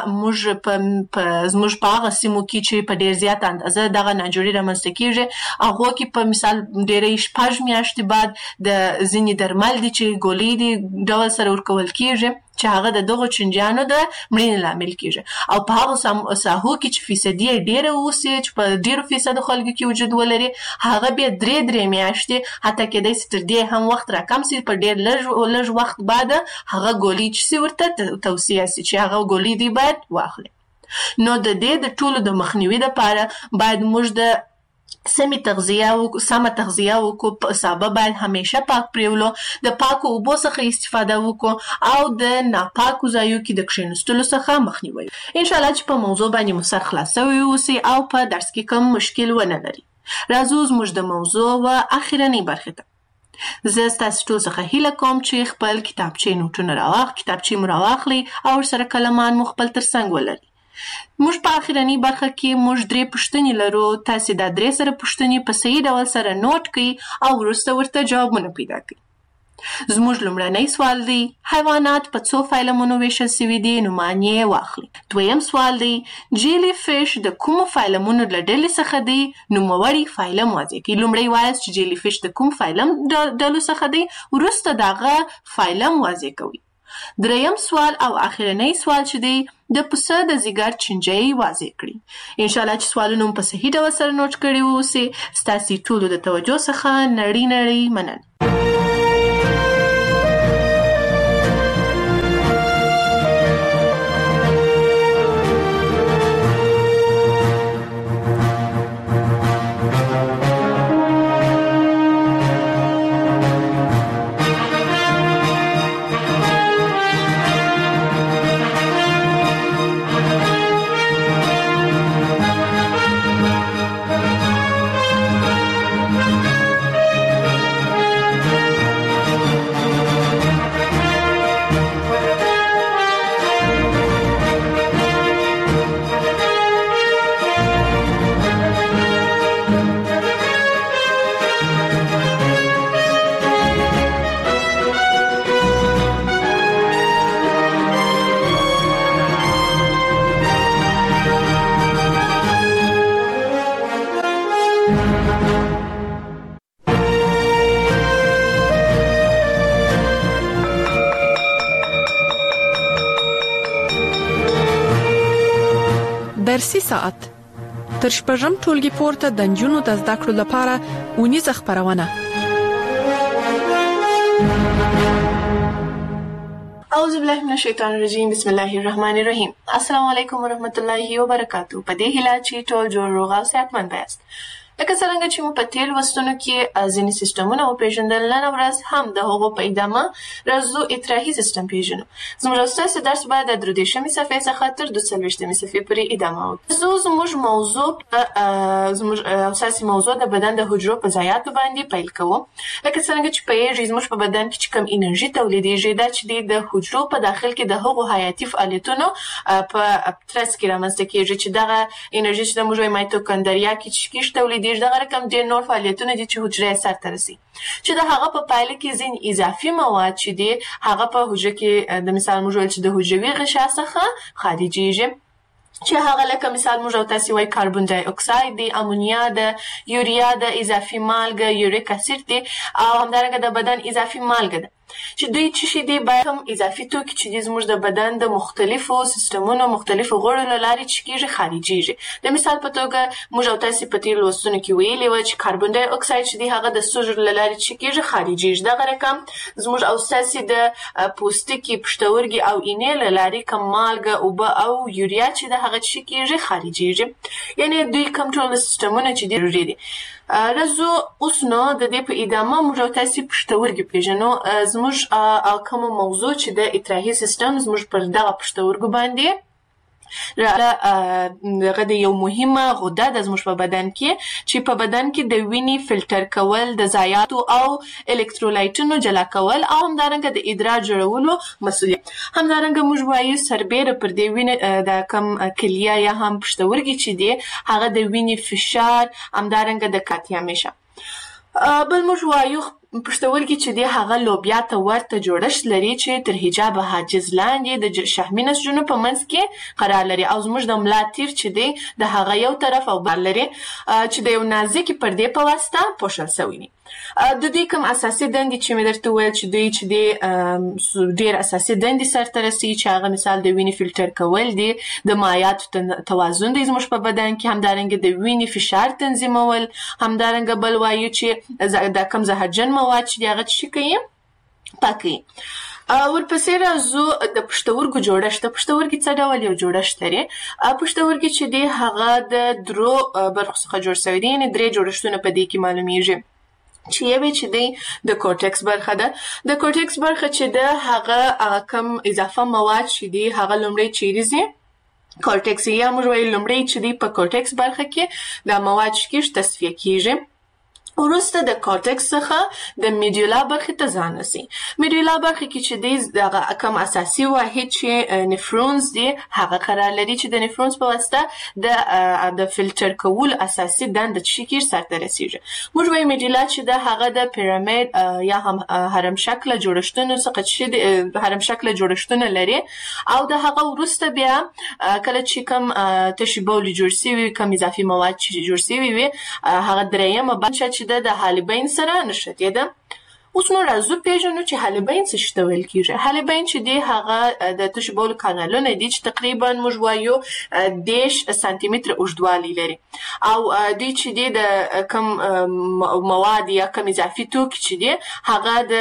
زموږ په هغه سیمو کې چې په ډیر زیات اندازه دغه ناجوړي رامنځته کېږي هغو کې په مثال ډیرې 6 میاشتې بعد د ځینې درمل دي چې ګولۍ دي ډول سره ورکول کېږي چې هغه د دغو چنجانو د مړینې لامل کېږي او په هغه ساحو کې چې فیصدي ډیره اوسي چې په ډیرو فیصدو خلکو کې وجود ولري هغه بیا درې میاشتې حتی کېدای شي تر دې هم وخت راکم شي په ډیر لږ وخت بعد هغه ګولۍ چې ورته توصیه شي چې هغه ګولۍ دی باید واخلي. نو د دې د ټولو د مخنیوي لپاره باید موږ د سمه تغذیه وکړو په سبا باید همیشه پاک پریولو د پاکو اوبو څخه استفاده وکړو او د ناپاکو ځایو کې د کښینستلو څخه مخنیوي. ان شاء الله چې په موضوع باندې مو سر خلاصوي اوسي او په درس کې کوم مشکل ونه لري. راځو زموږ د موضوع و اخرنی برخه ته. زه ستاسو ټول څخه هیله کوم چې خپل کتابچې مو راواخلئ او ورسره کلمان مو خپل ترڅنګ ولرئ. موږ په اخرنی برخه کې موږ 3 پوښتنې لرو. تاسو دا 3 سره پوښتنې په صحیح ډول سره نوٹ کړئ او وروسته ورته جوابونه پیدا کړئ. زموږ لومړنی سوال دی حیوانات په څو فایلمونو ویشل شوي دي نو معنی واخلئ. دویم سوال دی جیلی فیش د کومو فایلمونو له ډلې څخه دی نوموړی فایلم واضح کړئ. لومړی وایاست چې جیلی فیش د کوم فایلم ډلو څخه دی وروسته دغه فایلم واضح کوئ. دریم سوال او اخرنی سوال چې دی د پسه د ځیګر چنجۍ واضح کړي. ان شاء الله چې سوالونه په صحیح ډول سره نوٹ کړي وو. ستاسو ټولو د توجه څخه نړۍ مننه. درسي ساعت تر شپږم ټولګي پورته د نجونو د زده کړو لپاره اونیزه خبرونه. اعوذ بالله من الشیطان الرجیم بسم الله الرحمن الرحیم. السلام علیکم ورحمت الله وبرکاتہ. په دې هیله چې ټول جوړ روغ او صحتمند یاست. لکه څرنګه چې مو په تیر لوستونو کې ځینې سیستمونه وپېژندل، نن ورځ هم د هغو په ادامه راځو اطراحي سیستم پېژنو. زموږ او ستاسو درس باید د 23مې صفحې څخه تر 42مې صفحې پورې ادامه وکړي. زموږ موضوع زموږ او ستاسو موضوع د بدن د حجرو په ضایعاتو باندې پیل کوو. لکه څرنګه چې پوهېږئ زموږ په بدن کې چې کوم انرژي تولیدېږي دا چې د حجرو په داخل کې د هغو حیاتي فعالیتونو په ترڅ کې رامنځته کېږي چې دغه انرژي چې د موږ وایي مایتوکندریا کې چې کیږي تولیدېږي، دغه رقم ډېر نور فعالیتونه دي چې حجره یې سرته رسي، چې د هغه په پایله کې ځینې اضافي مواد چې دي هغه په حجره کې د مثال موږ ویل چې د حجروي غشا څخه خارجېږي، چې هغه لکه مثال موږ او تاسو وایي کاربن ډای اکساید دی، امونیا ده، یوریا ده، اضافي مالګه یوریک اسید دی، او همدارنګه د بدن اضافي مالګه ده چې دوی چې دي باید هم اضافي توکي چې دي زموږ د بدن د مختلفو سیستمونو مختلفو غړو له لارې چې کېږي خارجېږي. د مثال په توګه موږ او تاسو په تېرو لوستونو کې ویلي وو چې کاربن ډای اکساید چې دی هغه د سږو له لارې چې کېږي خارجېږي. دغه رقم زموږ او تاسو د پوستکي، پښتورګي او اینې له لارې کوم مالګه، اوبه او یوریا چې د هغه چې کېږي خارجېږي. یعنې دوی کوم ټول سیستمونه چې دي ضروري دي. راځو اوس نو د دې په ادامه موږ او تاسو پښتورګي پېژنو. زموږ کومه موضوع چې د اطراحي سیستم زموږ پر دغه پښتورګو باندې دغه د یو مهمه غده د زموږ په بدن کې چې په بدن کې د وینې فلټر کول، د ضایعاتو او الکترولایټونو جلا کول او همدارنګه د ادرار جوړولو مسؤلیت. همدارنګه موږ وایو سربیره پر دې وینې د کم کلیه یا هم پښتورګي چې دی هغه د وینې فشار همدارنګه د کاتیامیشه. بل موږ وایو پښتورګي چې دی هغه لوبیا ته ورته جوړښت لري چې تر حجاب حاجز لاندې د شحمي نسجونو په منځ کې قرار لري، او زموږ د ملا تیر چې دی د هغه یو طرف او بل لري چې د یو نازکې پردې په واسطه پوښل شوی دي. د دوی کوم اساسي دندې چې مې درته وویل چې دوی چې دی ډېر اساسي دندې سرته رسوي چې هغه مثال د وینې فلټر کول دي، د مایعاتو توازن دی زموږ په بدن کې، همدارنګه د وینې فشار تنظیمول، همدارنګه بل وایو چې د کم زهرجن مواد چې هغه څه کوي پاکوي. ورپسې راځو د پښتورګو جوړښت. د پښتورګي څه ډول یو جوړښت لري؟ پښتورګي چې دی هغه د درو برخو څخه جوړ شوی دی، یعنې درې جوړښتونه په دې کې معلومیږي چې یوه چې دی د کورټکس برخه ده. د کورټکس برخه چې ده هغه کم اضافه مواد چې دی هغه لومړی چیرې ځي کورټکس، یا موږ وایو لومړی چې دی په کورټکس برخه کې دا مواد چې کېږي تصفیه کېږي. وروسته د کورټکس څخه د میډیولا برخې ته ځان رسي. میډیولا برخه کې چې دی دغه کوم اساسي واحد چې نفرونز دی هغه قرار لري چې د نفرونز په واسطه د فلټر کولو اساسي دنده چې کېږي سرته رسیږي. موږ وایو میډیولا چې د هغه د پیرامید یا هم هرم شکله جوړښتونو څخه چې هرم شکله جوړښتونه لري، او د هغه وروسته بیا کله چې کوم تشې بولې جوړ شوي، کوم اضافي مواد چې جوړ شوي وي هغه درېیمه برخه چې د حالبین سره نښتې ده. اوس نو راځو پېژنو چې حالبین څه شي ته ویل کېږي. حالبین چې دی هغه د تشې بولو کانالونه دي چې تقریبا موږ وایو 10 سانتي متره اوږدوالی لري، او دوی چې دی د کم مواد یا کم اضافي توکي چې دی هغه د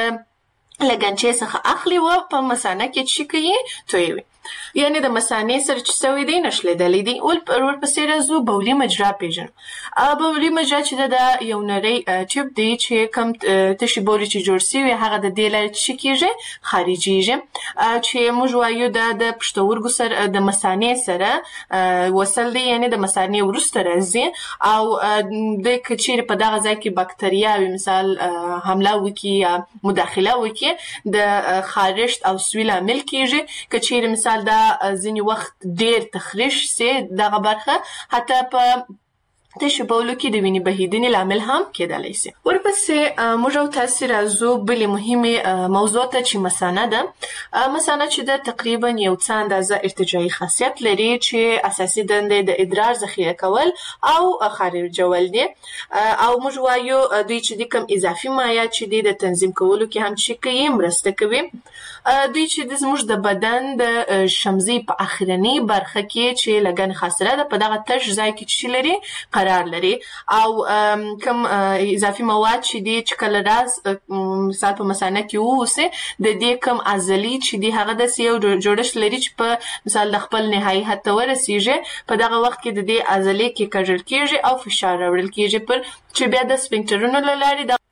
لګنچې څخه اخلي و په مثانه کې چې کوي تویوي، یعنې د مثانې سره چې سوی دی نښلېدلی دی. ورپسې راځو بولي مجرا پېژنو. بولي مجرا چې د یو نری ټیوب دی چې کم تشې بولې چې جوړ شوي هغه د دې لارې چې کېږي خارجېږي، چې موږ وایو دا د پښتورګو سره د مثانې سره وصل دی، یعنې د مثانې وروسته راځي، او د که چیرې په دغه ځای کې بکتریاوې مثال حمله وکړي یا مداخله وکړي د خارښت او سوي لامل کېږي. که چیرې مثال دا ځینې وخت ډېر تخریش سي دغه برخه حتی په تشې بولو کې د وینې بهیدنې لامل هم کېدلی سي. ورپسې موږ او تاسې راځو بلې مهمې موضوع ته چې مثانه ده. مثانه چې ده تقریبا یو څه اندازه ارتجاعي خاصیت لري چې اساسي دنده د ادرار ذخیره کول او خارجول دي، او موږ وایو دوی چې د کوم اضافي مایعات چې د تنظیم کولو کې هم چې کوي مرسته کوي. دوی چې زموږ د بدن د شمزي په اخرنۍ برخه کې چې لګن خاصره ده په دغه تش ځای کې چې لري قرار لري او کوم اضافي مواد چې دي چې کله راز مثال په مثانه کې ووسه د دې کوم عضلې چې دي هغه د یو جوړښت لري چې په مثال د خپل نهایي حد ته ورسیږي په دغه وخت کې د دې عضلې کې کږل کېږي او فشار راوړل کېږي پر چې بیا د سفنکټرونو له لارې د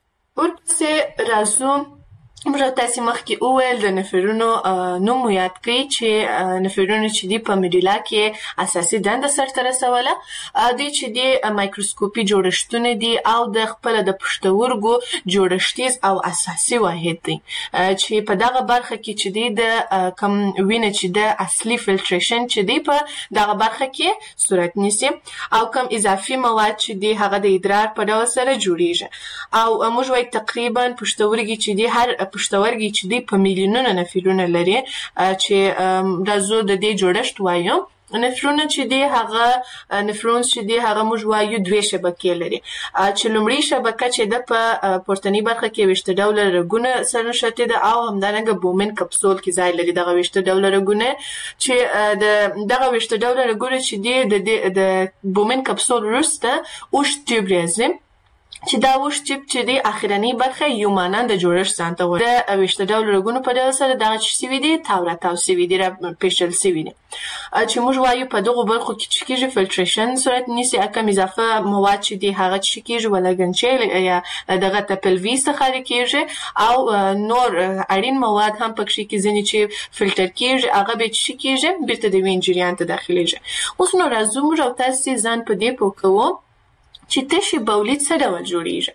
ورپسې راځو موږ تاسو مخکې وویل د نفرونو نوم یاد کړئ چې نفرونو چې دی په میډولا کې اساسي دنده سرته رسوله د چې دی مایکروسکوپي جوړښتونه دي او د خپل د پښتورګو جوړښتیز او اساسي واحد دی چې په دغه برخه کې چې دی د کم وینه چې د اصلي فلټریشن چې دی په دغه برخه کې صورت نیسي او کم اضافي مواد چې دی هغه د ادرار په ډول سره جوړیږي او موږ وایو تقریبا پښتورګي چې دی هر پښتورګي چې دی په میلیونونو نفرونه لري چې راځو د دې جوړښت وایو نفرونه چې دی هغه نفرونز چې دی هغه موږ وایو دوه شبکې لري چې لومړی شبکه چې د په پورتنی برخه کې وشته ډول رګونه سره نښتي ده او همدارنګه بومن کپسول کې ځای لري دغه وشته ډول رګونه چې دغه وشته ډول رګونه چې دی د بومن کپسول وروسته اوش ټیوب راځي چې دا وش ټیپ چې دی اخرنی برخه یو مانند جوړښت ځانته و د وشته ډول رګونو په ډول سره دا چې سوي دي تاو سوي دي را پېشل سوي دي چې موږ وایو په دغه برخو کې چې کېږي فلټریشن صورت نیسي اکم اضافه مواد چې دی هغه چې کېږي ولګنچې یا دغه ته پلوي څخه کېږي او نور اړین مواد هم پکې کې ځینې چې فلټر کېږي هغه به چې کېږي بیرته د وین جریان ته داخليږي اوس نو راځو موږ تاسو ځان په دې پوکو چې تشي بولید څه ډول جوړیږي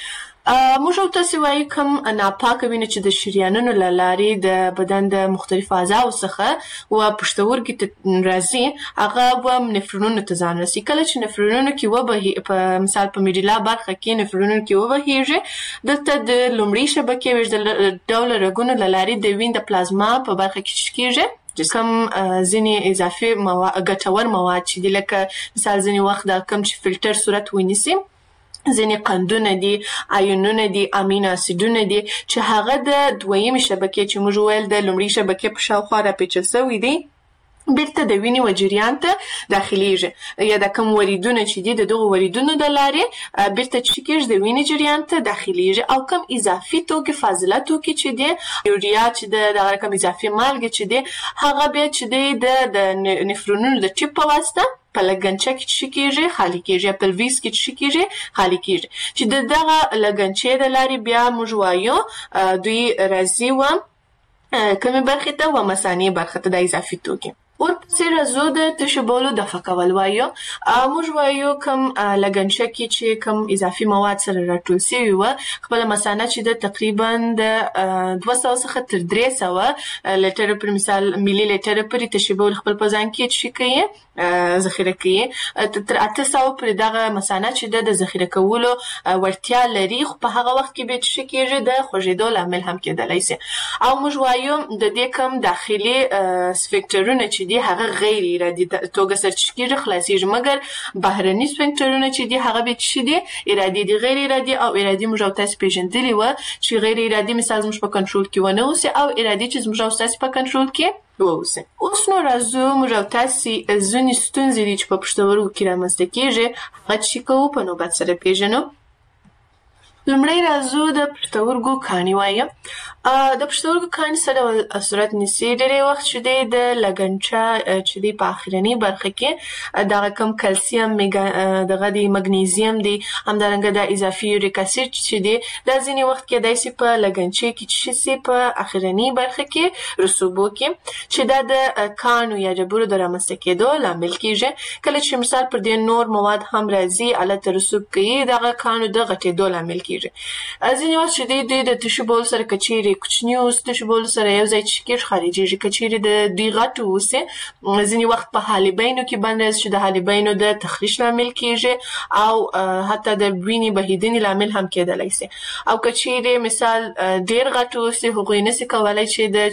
موږ تاسو وایي کوم ناپاکه وینه چې د شریانونو لارې د بدن د مختلفو اعضاء څخه او پښتورګي ته راځي هغه و نفرونو ته ځان رسي کله چې نفرونو کې و به په مثال په میډولا برخه کې نفرونو کې و به هیږي دلته د لومړي شبکې وژ د ډول رګونو لارې د وین د پلازما په برخه کې کېږي کوم ځینې اضافي ګټور مواد چې دي لکه مثال ځینې وخت د کم چې فلټر صورت ونیسي ځینې قندونه دي آیونونه دي امینو اسیدونه دي چې هغه د دویمې شبکې چې موږ ویل د لومړۍ شبکې په شاوخوا راپېچل شوي دي بیرته د وینې و جریان ته داخليږي یا د کوم وریدونه چې دي دغه وریدونو د لارې بیرته چې کېږي د وینې جریان ته داخليږي او کوم اضافي توکي فاضله توکي چې دي یوریا چې د کوم اضافي مالګه چې دي هغه به چې د نفرونونو د ټیپ په واسطه په لګنچه کې چې کېږي خالي کېږي په پلویس کې چې کېږي خالي کېږي چې دغه لګنچې د لارې بیا موږ وایو دوی راځي و کومه برخه ته و مثانې برخه ته د اضافي توکي ورپسې راځو د تشبولو د فکول وایو موږ وایو کوم لګنچه کې چې کوم اضافي مواد سره راټول شوي و خپل مثانه چې د تقریبا د 200 څخه تر 300 لیټر پر مثال ملي لیټر پر تشبول خپل په ځان کې چې کوي ذخیره کوي تر 800 پر دغه مثانه چې د ذخیره کولو ورتیا لري خو په هغه وخت کې به چې کېږي د خوځیدو لامل هم کېدلای شي او موږ وایو د دې کوم داخلي سفنکټرونه چې دي هغه غیر ارادي توګه سرچکیږي خلاصيږي مګر بهرني سفنکټرونه چې دي هغه به چې دي ارادي دي غیر ارادي او ارادي موږ تاسو پیژندلی و چې غیر ارادي مثال موږ په کنټرول کې ونه اوسي او ارادي چې موږ تاسو په کنټرول کې ووسه اوس نو راځو موږ تاسو ځینې ستونزې چې په پښتورګو کې رامنځته کېږي هغه چې کوو په نوبت سره پیژنو لومړی راځو د پښتورګو کاني وایم د پښتورګو کاني سره صورت نیسي ډېری وخت چې د لګنچه چې د په اخرنی برخه کې د کم کلسیم دغه د مګنیزیم دی همدارنګه د اضافي یوریک اسید چې دی د ځینې وخت کې داسې په لګنچه کې چې په اخرنی برخه کې رسوبو کې چې د کانو یا جبرو د رامنځته کېدو لامل کېږي کله چې مثال پر دې نور مواد هم راځي الته رسوب کوي دغه کانو د غټېدو لامل کېږي ځینې وخت چې د تشبول سره کچيري کوچنی اوس تشبول سره یو ځای چې کېږي خارجي کچيري د دې غټ اوسه ځینې وخت په حالبینو کې باندې چې د حالبینو د تخریش لامل کېږي او حتی د وینې بهیدنې لامل هم کېدلای شي او کچيري مثال ډېر غټ اوسه هغوی نشي کولای چې د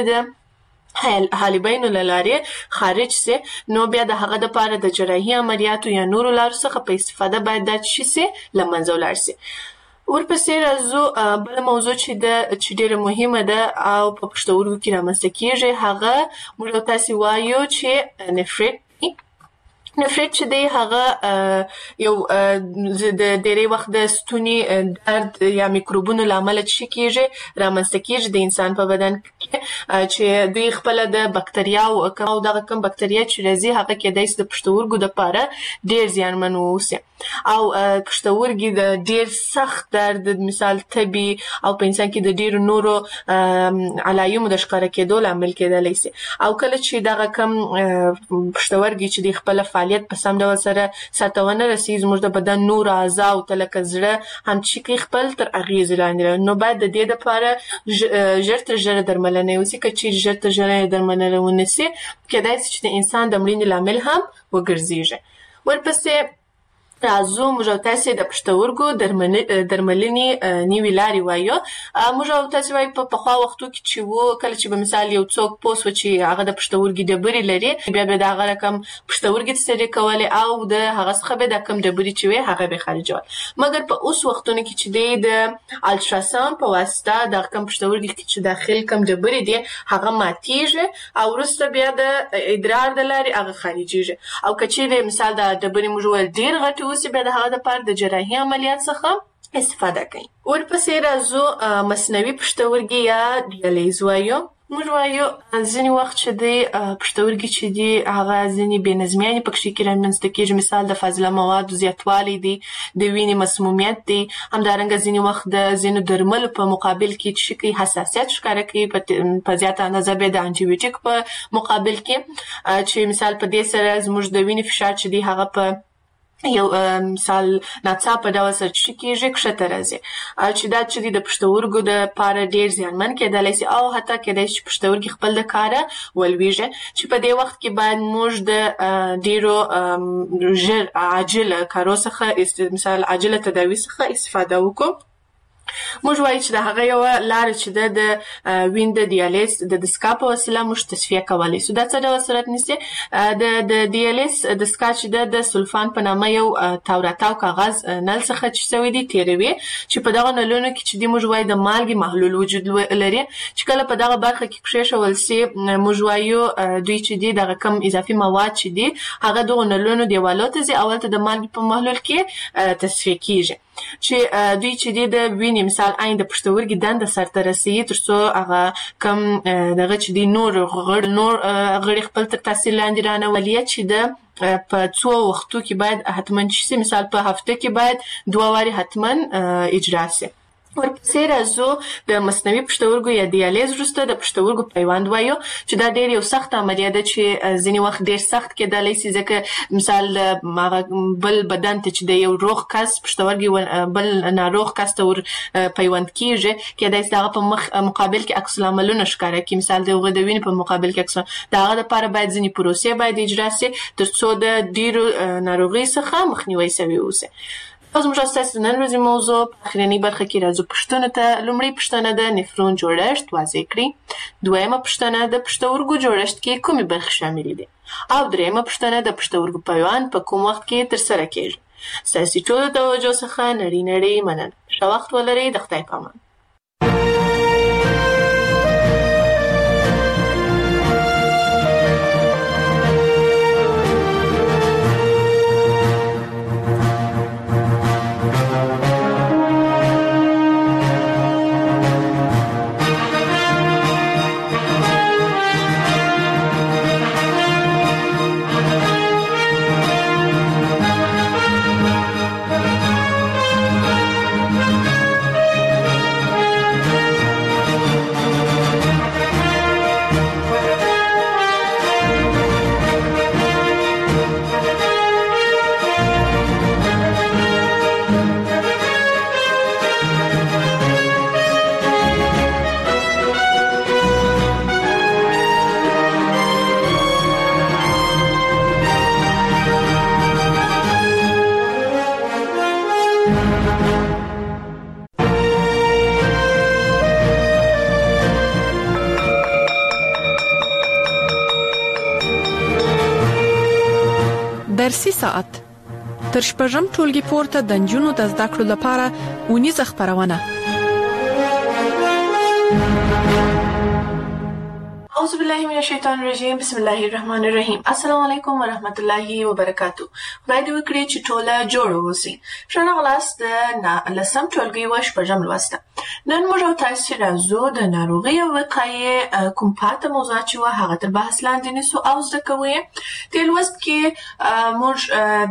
حالبینو لارې خارج سي نو بیا د هغه د پاره د جراحي عملیاتو یا نورو لارو څخه په استفاده باید د شي لمنځه ولاړ شي ورپسې راځو بل موضوع چې ډېره مهمه ده او په پښتورګو کې رامنځته کېږي هغه موږ تاسو وایو چې نفریت نفریت چې دی هغه یو د ډېری وخت د ستوني درد یا میکروبونو له امله چې کېږي رامنځته کېږي د انسان په بدن کې چې دوی خپله د بکتریاو او دغه کوم بکتریا چې راځي هغه کېدای شي د پښتورګو دپاره ډېر زیانمن واوسي او پښتورګي د ډېر سخت درد مثال تبي او په انسان کې د ډېرو نورو علایمو د ښکاره کېدو لامل کېدلی شي او کله چې دغه کوم پښتورګي چې د خپله فعالیت په سم ډول سره سرته ونه رسي زموږ د بدن نور اعضاو ته لکه زړه هم چې خپل تر اغېزې لاندې نو باید د دې دپاره ژر تر ژره درملنه وشي که چیرې ژر تر ژره درملنه ونه شي کېدای شي چې د انسان د مړینې لامل هم وګرځېږي. ورپسې راځو موږ او تاسې د پښتورګو درملنې نوې لارې وایو. موږ او تاسې وایو په پخوا وختو کې چې و کله چې به مثال یو څوک پوه شو چې هغه د پښتورګي ډبرې لري بیا به د هغه رقم پښتورګي تسریع کولې او د هغه څخه به د کوم ډبرې چې وي هغه به خارجول. مګر په اوس وختونو کې چې دی د الټراساوند په واسطه د کوم پښتورګي کې چې داخل کوم ډبرې دي هغه ماتېږي او وروسته بیا د ادرار د لارې هغه خارجېږي او که چیرې مثال د ډبرې موږ وویل ډېر غټې اوسي بیا د هغه دپاره د جراحي عملیات څخه استفاده کوي. ورپسې راځو مصنوعي پښتورګي یا ډیالیز وایو. موږ وایو ځینې وخت چې دی پښتورګي چې دي هغه ځینې بې نظمیانې پکښې کې رامنځته کېږي مثال د فاضله موادو زیاتوالی دی د وینې مسمومیت دی همدارنګه ځینې وخت د ځینو درملو په مقابل کې چې کوي حساسیت ښکاره کوي په زیاته اندازه بیا د انټي بیوټیک په مقابل کې چې مثال په دې سره زموږ د وینې فشار چې دی هغه په یو مثال ناڅاپه ډول سره چې کېږي کښته راځي چې دا چې د پښتورګو دپاره ډېر زیانمن کېدلی شي او حتی کېدای شي پښتورګي خپل د کاره ولویږي چې په دې وخت کې باید موږ د ډېرو ژر عاجله کارو څخه مثال عاجله تداوي څخه استفاده وکړو. موږ وایو چې د هغه یوه لاره چې ده د وین د دیالیز د دستګاه په وسیله موږ تصفیه کولی شو. دا څه ډول صورت نیسي د دیالیز دستګاه چې ده د سلفان په نامه یو تاو راتاو کاغذ نل څخه چې شوی دی تېروي چې په دغه نلونو کې چې دی موږ وایو د مالګې محلول وجود لري چې کله په دغه برخه کې کېښول سي موږ وایو دوی چې دی دغه کم اضافي مواد چې دی هغه دغو نلونو دیوالو ته ځي او هلته د مالګې په محلول کې تصفیه کېږي چې دوی چې دی د وینې مثال عین د پښتورګي دنده سرته رسوي تر څو هغه کم دغه چې دی نور غړي خپل تر تاثیر لاندې رانولي چې د په څو وختو کې باید حتما شي مثال په هفته کې باید 2 وارې حتما اجرا شي. ورپسې راځو د مصنوعي پښتورګو یا دیالیز وروسته د پښتورګو پیوند وایو چې دا ډېر یو سخت عملیه ده چې ځینې وخت ډېر سخت کېدلی شي ځکه مثال هغه بل بدن ته چې د یو روغ کس پښتورګي بل ناروغ کس ته ور پیوند کېږي کېدای شي د هغه په مقابل کې عکس العملونه ښکاره کړي مثال د هغه د وینې په مقابل کې عکس د هغه دپاره باید ځینې پروسې باید اجرا شي تر څو د ډېرو ناروغۍ څخه مخنیوی شوی اوسي. اوس موږ ستاسو نن ورځې موضوع په اخرنۍ برخه کې راځو پوښتنو ته. لومړۍ پوښتنه د نفرون جوړښت واضح کړئ. دویمه پوښتنه د پښتورګو جوړښت کې کومې برخې شاملې دي او دریمه پوښتنه د پښتورګو پیوند په کوم وخت کې ترسره کېږي. ستاسو ټولو توجه څخه نړۍ مننه. ښه وخت ولرئ. د خدای په امان. درسي ساعت تر شپږم ټولګي پورته د نجونو د زده کړو لپاره اونیزه خپرونه. اعوذ بالله من الشیطان الرجیم بسم الله الرحمن الرحیم. السلام علیکم ورحمت الله وبرکاتو. خدای دې وکړي چې ټوله جوړ اوسئ. ښه راغلاست د لسم ټولګي و شپږم لوست. نن موږ او تاسو راځو د ناروغۍ او وقایې کوم پاته موضوع چې و هغه تر بحث لاندې نیسو او زده کوو. د لوست کې موږ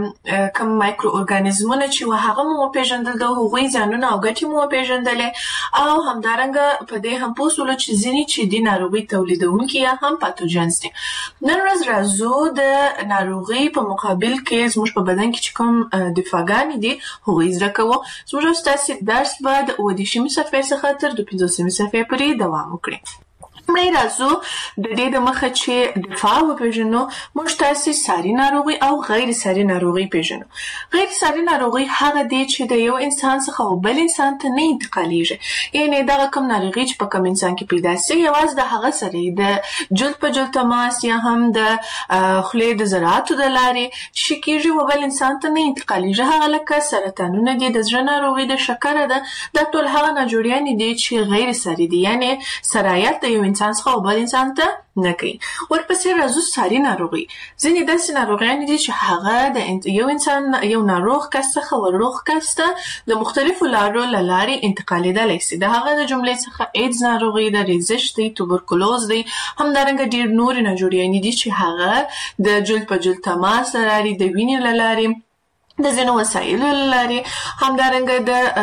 د کوم مایکرو ارګانیزمونه چې و هغه مو پیژندل، د هغوی ځانونه او ګټې مو پیژندلې او همدارنګه په دې هم پوه شولو چې ځینې چې د ناروغۍ تولیدونکي یا هم پاتوجنز دي. نن ورځ راځو د ناروغۍ په مقابل کې زموږ په بدن کې چې کوم دفاعګانې دي هغوی زده کوو. زموږ او ستاسو درس به د 20 صفحې څخه تر 15 صفحې پورې دوام وکړي. مړی راځو د دې د مخه چې دفاع وپېژنو. موږ تاسو ساري ناروغي او غیر ساري ناروغي پیژنو. غیر ساري ناروغي هغه دی چې د یو انسان څخه او بل انسان ته نه انتقالېږي. یعنې دغه کوم ناروغي چې په کوم انسان کې پیدا سي یوازې د هغه سره د جلد په جلد تماس یا هم د خولې د ذراتو د لارې چې کېږي او بل انسان ته نه انتقالېږي. هغه لکه سرطانونه دي، د زړه ناروغي، د شکر ده. دا ټول هغه ناجوړیانې دي چې غیر ساري دي، یعنې سرایت د یو انسان څخه او بل انسان ته نه کوي. ورپسې راځو ساري ناروغي. ځینې داسې ناروغیانې دي چې هغه د یو انسان یو ناروغ کس څخه ورروغ کس ته د مختلفو لارو له لارې انتقالېدلی سي. د هغه د جملې څخه ایډز ناروغي ده، ریزش دی، توبرکلوز دی، همدارنګه ډېر نورې ناجوړیانې دي چې هغه د جلد په جلد تماس له لارې، د وینې له لارې، د ځینو وسایلو له لارې، همدارنګه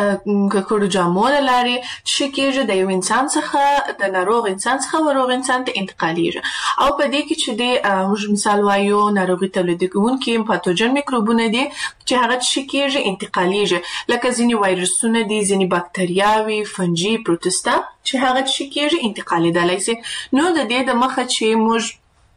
د ککړو جامو له لارې چې کېږي د یو انسان څخه د ناروغ انسان څخه ورروغ انسان ته انتقالېږي. او په دې کې چې موږ مثال وایو ناروغي تولیدونکي پاتوجن میکروبونه دي چې هغه چې کېږي انتقالېږي، لکه ځینې وایرسونه دي، ځینې باکتریاوې، فنجي، پروتستا چې هغه چې کېږي انتقالېدلی سي. نو د دې د مخه چې موږ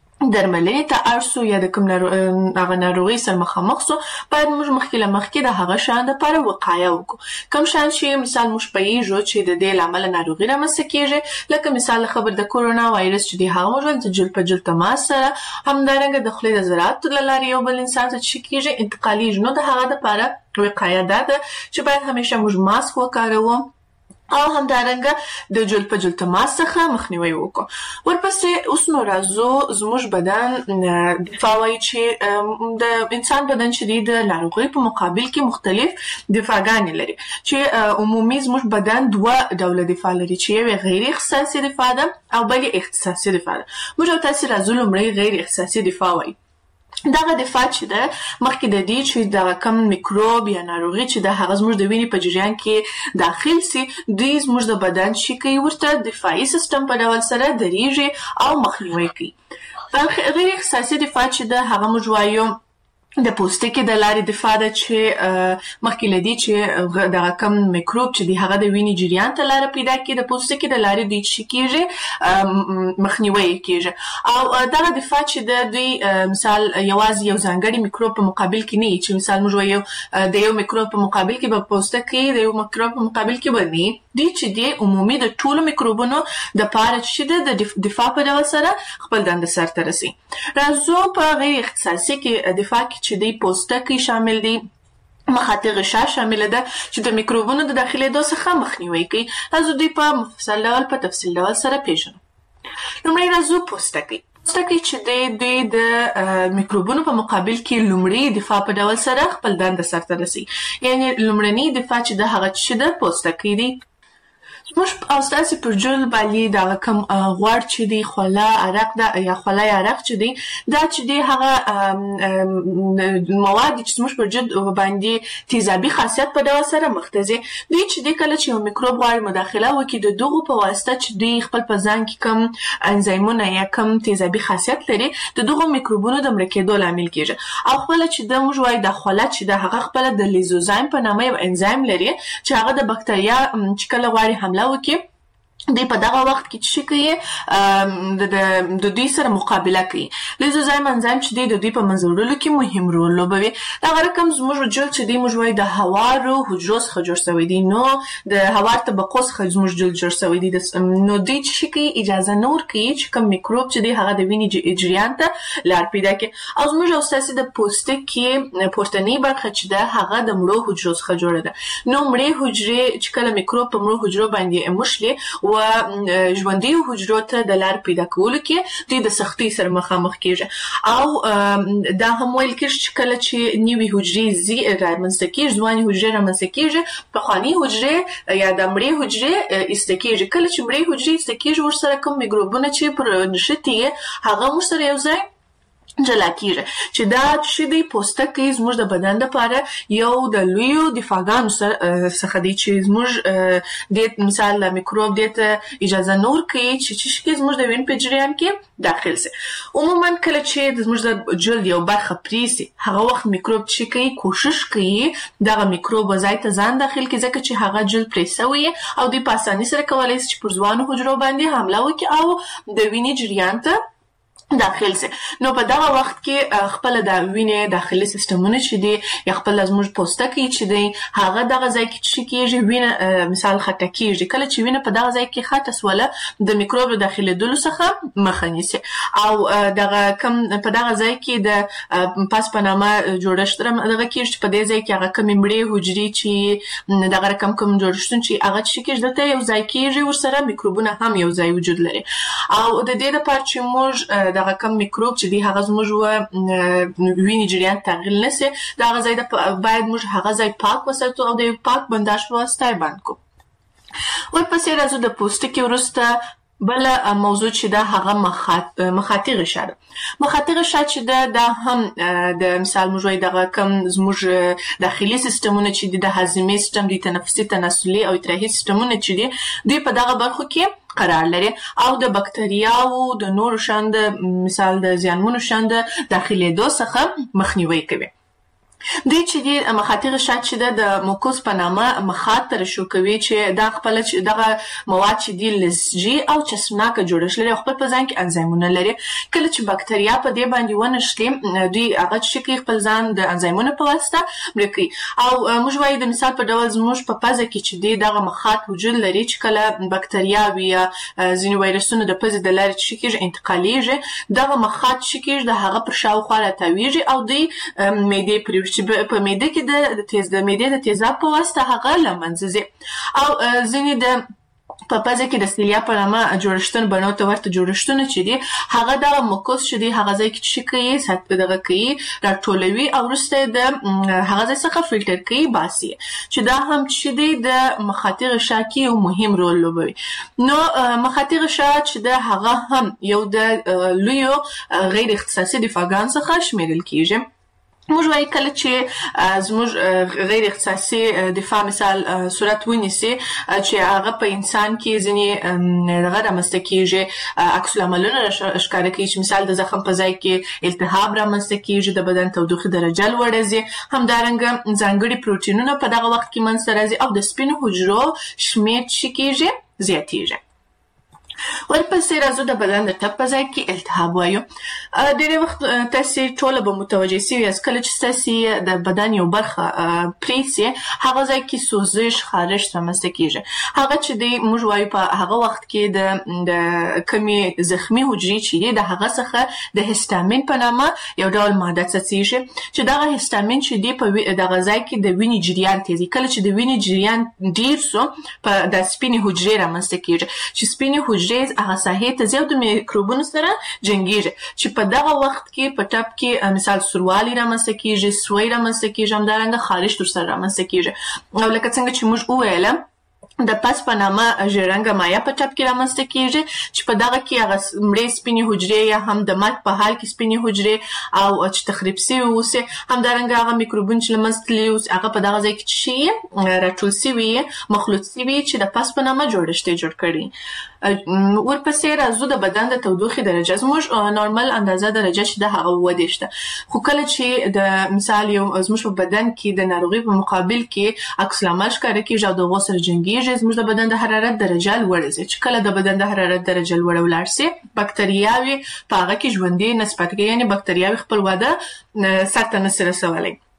درملنې ته اړ سو یا د کوم هغه ناروغۍ سره مخامخ سو، باید موږ مخکې له مخکې د هغه شیانو دپاره وقایه وکړو. کوم شیان چې مثال موږ پوهېږو چې د دې له امله ناروغي رامنځته کېږي، لکه مثال خبر د کورونا وایرس چې دی هغه موږ د جلد په جلد تماس سره، همدارنګه د خولې د ذراتو له لارې یو بل انسان ته چې کېږي انتقالېږي. نو د هغه دپاره وقایه دا ده چې باید همیشه موږ ماسک وکاروو او همدارنګه د جلد په جلد تماس څخه مخنیوي وکړو. ورپسې اوس نو راځو زموږ بدن دفاع وایي چې د انسان بدن چې دی د ناروغۍ په مقابل کې مختلف دفاعګانې لري، چې عمومي زموږ بدن دوه ډوله دفاع لري، چې یو غیر اختصاصي دفاع ده او بل اختصاصي دفاع ده. موږ او تاسو راځو لومړی غیر اختصاصي دفاع وایي. دغه دفاع چې ده مخکې د دې چې دغه کم میکروب یا ناروغي چې د هغه زموږ د وینې په جریان کې داخل سي، دوی زموږ د بدن چې کوي ورته دفاعي سیستم په ډول سره درېږي او مخنیوي کوي. غیر اختصاصي دفاع چې ده هغه موږ وایو د پوستکي د لارې دفاع ده، چې مخکې له دې چې دغه کم میکروب چې دی هغه د وینې جریان ته لاره پیدا کړي، د پوستکي د لارې دوی چې کېږي مخنیوی یې کېږي. او دغه دفاع چې ده دوی مثال یوازې یو ځانګړي میکروب په مقابل کې نه وي، چې مثال موږ وایو د یو میکروب په مقابل کې به پوستکي د یو میکروب په مقابل کې به نه، دوی چې دی عمومي د ټولو میکروبونو دپاره چې ده د دفاع په ډول سره خپل دنده سرته رسي. راځو په غیر اختصاصي کې دفاع کې چې دی پوستکی شامل دی، مخاطی غشا شامل ده چې د میکروبونو د داخلېدو څخه مخنیوي کوي. راځو دوی په مفصل ډول په تفصیل ډول سره پیژنو. لومړی راځو پوستکی. پوستکی چې دی دوی د میکروبونو په مقابل کې لومړی دفاع په ډول سره خپل دنده سرته رسي، یعنې لومړنی دفاع چې ده هغه چې ده پوستکی دی. موږ او ستاسو پر جلد باندې دا کوم غوړ چې دی، خوله، عرق ده یا خوله یا عرق چې دی، دا چې دی هغه مواد چې موږ پر جلد باندې تیزابي خاصیت په ډول سره مخته ځي. دوی چې دی کله چې یو میکروب غواړي مداخله وکړي، د دغو په واسطه چې دوی خپل په ځان کې کوم انزایمونه یا کوم تیزابي خاصیت لري، د دغو میکروبونو د مړه کېدو لامل کېږي. او خپله چې ده موږ وایو د خوله چې ده هغه خپله د لیزوزایم په نامه یو انزایم لري، چې هغه د بکتریا چې کله غواړي حمله وکړي، دوی په دغه وخت کې چې کوي د دوی سره مقابله کوي. لیزوزایم انزایم چې دی د دوی په منځ وړلو کې مهم رول لوبوي. دغه رقم زموږ جلد چې دی موږ وایو د هوارو حجرو څخه جوړ شوی دی، نو د هوار طبقو څخه زموږ جلد جوړ شوی دی. نو دوی چې کوي اجازه نه ورکوي چې کوم میکروب چې دی هغه د وینې جریان ته لار پیدا کړي. او زموږ او ستاسې د پوستکي پورتنۍ برخه چې ده هغه د مړو حجرو څخه جوړه ده. نو مړې حجرې چې کله میکروب په مړو حجرو باندې موښلي، و ژوندۍ حجرو ته د لار پیدا کولو کې دوی د سختۍ سره مخامخ کیږي او دا هم ویل کېږي چې کله چې نوې حجرې رامنځته کېږي ځوانې حجرې رامنځته کېږي پخوانۍ حجرې یا د مړې حجرې ایسته کېږي کله چې مړې حجرې ایسته کېږي ورسره کوم میکروبونه چې پر نښتي هغه ورسره یو ځای جلا کیږي چې دا چې د پوستکي زموږ د بدن لپاره یو د لویو دفاعګانو څخه دی چې زموږ د مثال د میکروب د اجازه نور کوي چې زموږ د وینې په جریان کې داخل شي عموما کله چې زموږ د جلد یو برخه پریسي هغه وخت میکروب چې کوي کوشش کوي دغه میکروب ځای ته ځان داخل کړي ځکه چې هغه جلد پریسوي او د په اسانۍ سره کولای شي چې پر ځوانو حجرو باندې حمله وکړي او د وینې جریان ته داخل سي نو په دا وخت کې خپل د وینې داخلي سیستمونه چې دي یا خپل زموږ پوستکي چې دي هغه دغه ځای کې چې کېږي وینه مثال خټه کېږي کله چې وینه په دغه ځای کې خټه سواله د میکروب داخليدلو څخه مخه نیسي او دغه کم په دغه ځای کې د پاس په نامه جوړښت دغه کېږي په دې ځای کې هغه کم مړې حجرې چې دغه رقم کوم جوړښتونه چې هغه چې کېږي دلته یو ځای کېږي ورسره میکروبونه هم یو ځای وجود لري او د دې لپاره چې موږ دغه کم میکروب چې دی هغه زموږ وینې جریان تغییر نشي دا هغه ځای باید موږ هغه ځای پاک وساتو او د پاک بنداژ په واسطه باندې کو ورپسې راځو د پوستکي وروسته بل موضوع چې دا هغه مخاطي غشا ده مخاطي غشا چې دا هم د مثال موږ وایي دغه کم زموږ داخلي سیستمونه چې د هاضمې سیستم د تنفسي تناسلي او ادراحي سیستمونه چې دي دوی په دغه برخو کې قرار لري او د بکټریاو د نورو شاند مثال د زیانمنو شاند داخليدو څخه مخنیوي کوي دوی چې د مخاطي غشا چې د موکوس په نامه مخاط ترشح کوي چې دا خپل دغه مواد چې دی لزجي او چسبناکه جوړښت لري خپل په ځان کې انزایمونه لري کله چې بکټریا په دې باندې ونښتي دوی هغه چې خپل ځان د انزایمونو په واسطه مړ کوي او موږ وایو د مثال په ډول زموږ په پزه کې چې دی دغه مخاط وجود لري چې کله بکټریا یا ځینې وایرسونه د پزې د لارې چې کېږي انتقالېږي دغه مخاط چې کېږي د هغه پر شاوخوا راتاویږي او دوی معدې پرې چې په معده کې د معدې د تیزاب په واسطه هغه له منځه ځي او ځینې د په پزه کې د سیلیا په نامه جوړښتونه بڼو ته ورته جوړښتونه چې دي هغه د موکوس چې دي هغه ځای کې چې کوي سات دغه کوي راټولوي او وروسته د هغه ځای څخه فلټر کوي باسي چې دا هم چې دي د مخاطي غشا کې یو مهم رول لوبوي نو مخاطي غشا چې د هغه هم یو د لویو غیر اختصاصي دفاعګان څخه شمیرل کیږي موږ وایي کله چې زموږ غیر اختصاصي دفاع مثال صورت ونیسي چې هغه په انسان کې ځینې دغه رامنځته کېږي عکس العملونه ښکاره کوي چې مثال د زخم په ځای کې التهاب رامنځته کېږي د بدن تودوخې درجه لوړه ځي همدارنګه ځانګړي پروټینونه په دغه وخت کې منځته راځي او د سپینو حجرو شمېر چې کېږي زیاتېږي ورپسې راځو د بدن د ټپ په ځای کې التهاب وایو ډېری وخت تاسې ټوله به متوجه سوي یاست کله چې تاسې د بدن یو برخه پریسي هغه ځای کې سوزش خارښت رامنځته کېږي هغه چې دی موږ وایو په هغه وخت کې د کمې زخمي حجرې چې دي د هغه څخه د هستامین په نامه یو ډول ماده څڅېږي چې دغه هستامین چې دی په دغه ځای کې د وینې جریان تیزوي کله چې د وینې جریان ډېر سو په د سپینې حجرې رامنځته کېږي چې سپینې حجرې هغه ساحې ته ځي او د میکروبونو سره جنګېږي چې په دغه وخت کې په ټپ کې مثال سوروالی رامنځته کېږي سوی رامنځته کېږي همدارنګه خارښت ورسره رامنځته کېږي او لکه څنګه چې موږ وویله د پس په نامه ژیړرنګه مایع په ټپ کې رامنځته کېږي چې په دغه کې هغه مړې سپینې حجرې یا هم د مرګ په حال کې سپینې حجرې او چې تخریب سوي اوسي همدارنګه هغه میکروبونه چې له منځه تللي اوسي هغه په دغه ځای کې چې راټول سوي مخلوط سوي چې د پس په نامه جوړښت یې جوړ کړي ورپسې راځو د بدن د تودوخې درجه زموږ نورمال اندازه درجه چې د هغه 27 خو کله چې د مثال یو زموږ په بدن کې د ناروغي په مقابل کې عکس العمل ښکاره کېږي او د هغو سره جنګېږي زموږ د بدن د حرارت درجه لوړه ځي چې کله د بدن د حرارت درجه لوړه ولاړ سي بکټریاوې په هغه کې ژوندۍ نسبت کوي یعنې بکټریاوې خپل وده سرته نشي رسولی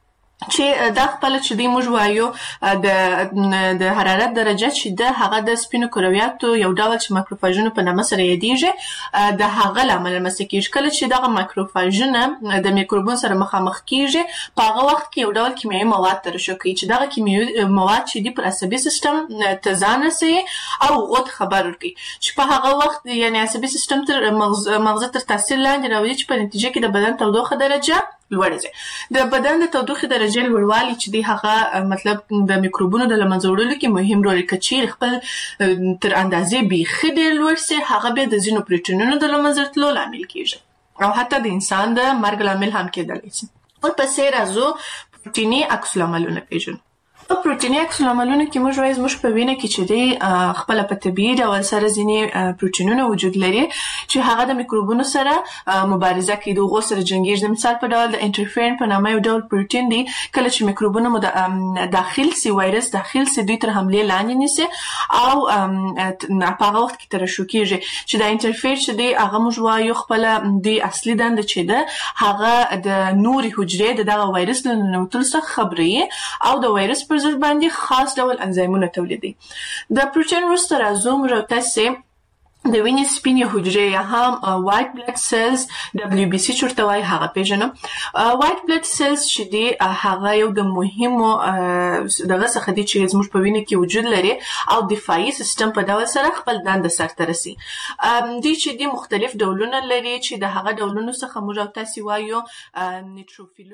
چې دا خپل چې دی موږ وایو د حرارت درجه چې ده هغه د سپینو کرویاتو یو ډول چې ماکروفاژونه په نامه سره یادیږي د هغه له امله رامنځته کیږي. کله چې دغه ماکروفاژونه د میکروبونو سره مخامخ کیږي په هغه وخت کې یو ډول کیمیاوي مواد ترشح کوي چې دغه کیمیاوي مواد چې دی پر عصبي سیستم ته ځان رسوي او هغو ته خبر ورکوي چې په هغه وخت یعنې عصبي سیستم تر مغزه تر تاثیر لاندې راوځي چې په نتیجه کې د بدن تودوخه درجه لوړه ځي. د بدن د تودوخې درجې لوړوالی چې دی هغه مطلب د میکروبونو د له منځه وړلو کې مهم رول لري. که چیرې خپل تر اندازې بیخي ډېر لوړ سي هغه بیا د ځینو پروټینونو د له منځه تلو لامل کیږي او حتی د انسان د مرګ لامل هم کېدلی شي. ورپسې راځو پروټیني عکس العملونه پیژنو. په پروټیني عکس العملونو کې موږ وایو زموږ په وینه کې چې دی خپله په طبیعي ډول سره ځینې پروټینونه وجود لري چې هغه د میکروبونو سره مبارزه کوي، د هغو سره جنګیږي. د مثال په ډول د انټرفیرن په نامه یو ډول پروټین دی کله چې میکروبونه مو داخل سي وایرس داخل سي دوی تر حملې لاندې نیسي او په هغه وخت کې ترشح کیږي چې دا انټرفیر چې دی هغه موږ وایو خپله د اصلي دنده چې ده هغه د نورې حجرې د دغه وایرس له ننوتلو څخه خبروي او د وایرس پر ضد باندې خاص ډول انزایمونه تولیدوي. د پروټین وروسته راځو موږ تاسې د وینې سپینې حجرې یا هم وایټ بلډ سیلز WBC چې ورته وایي هغه پیژنو. وایټ بلډ سیلز چې دی هغه یو د مهمو دغه څخه دی چې زموږ په وینه کې وجود لري او دفاعي سیستم په ډول سره خپل دنده سرته رسي. دوی چې دی مختلف ډولونه لري چې د هغه ډولونو څخه موږ تاسې وایو نیټروفیلونه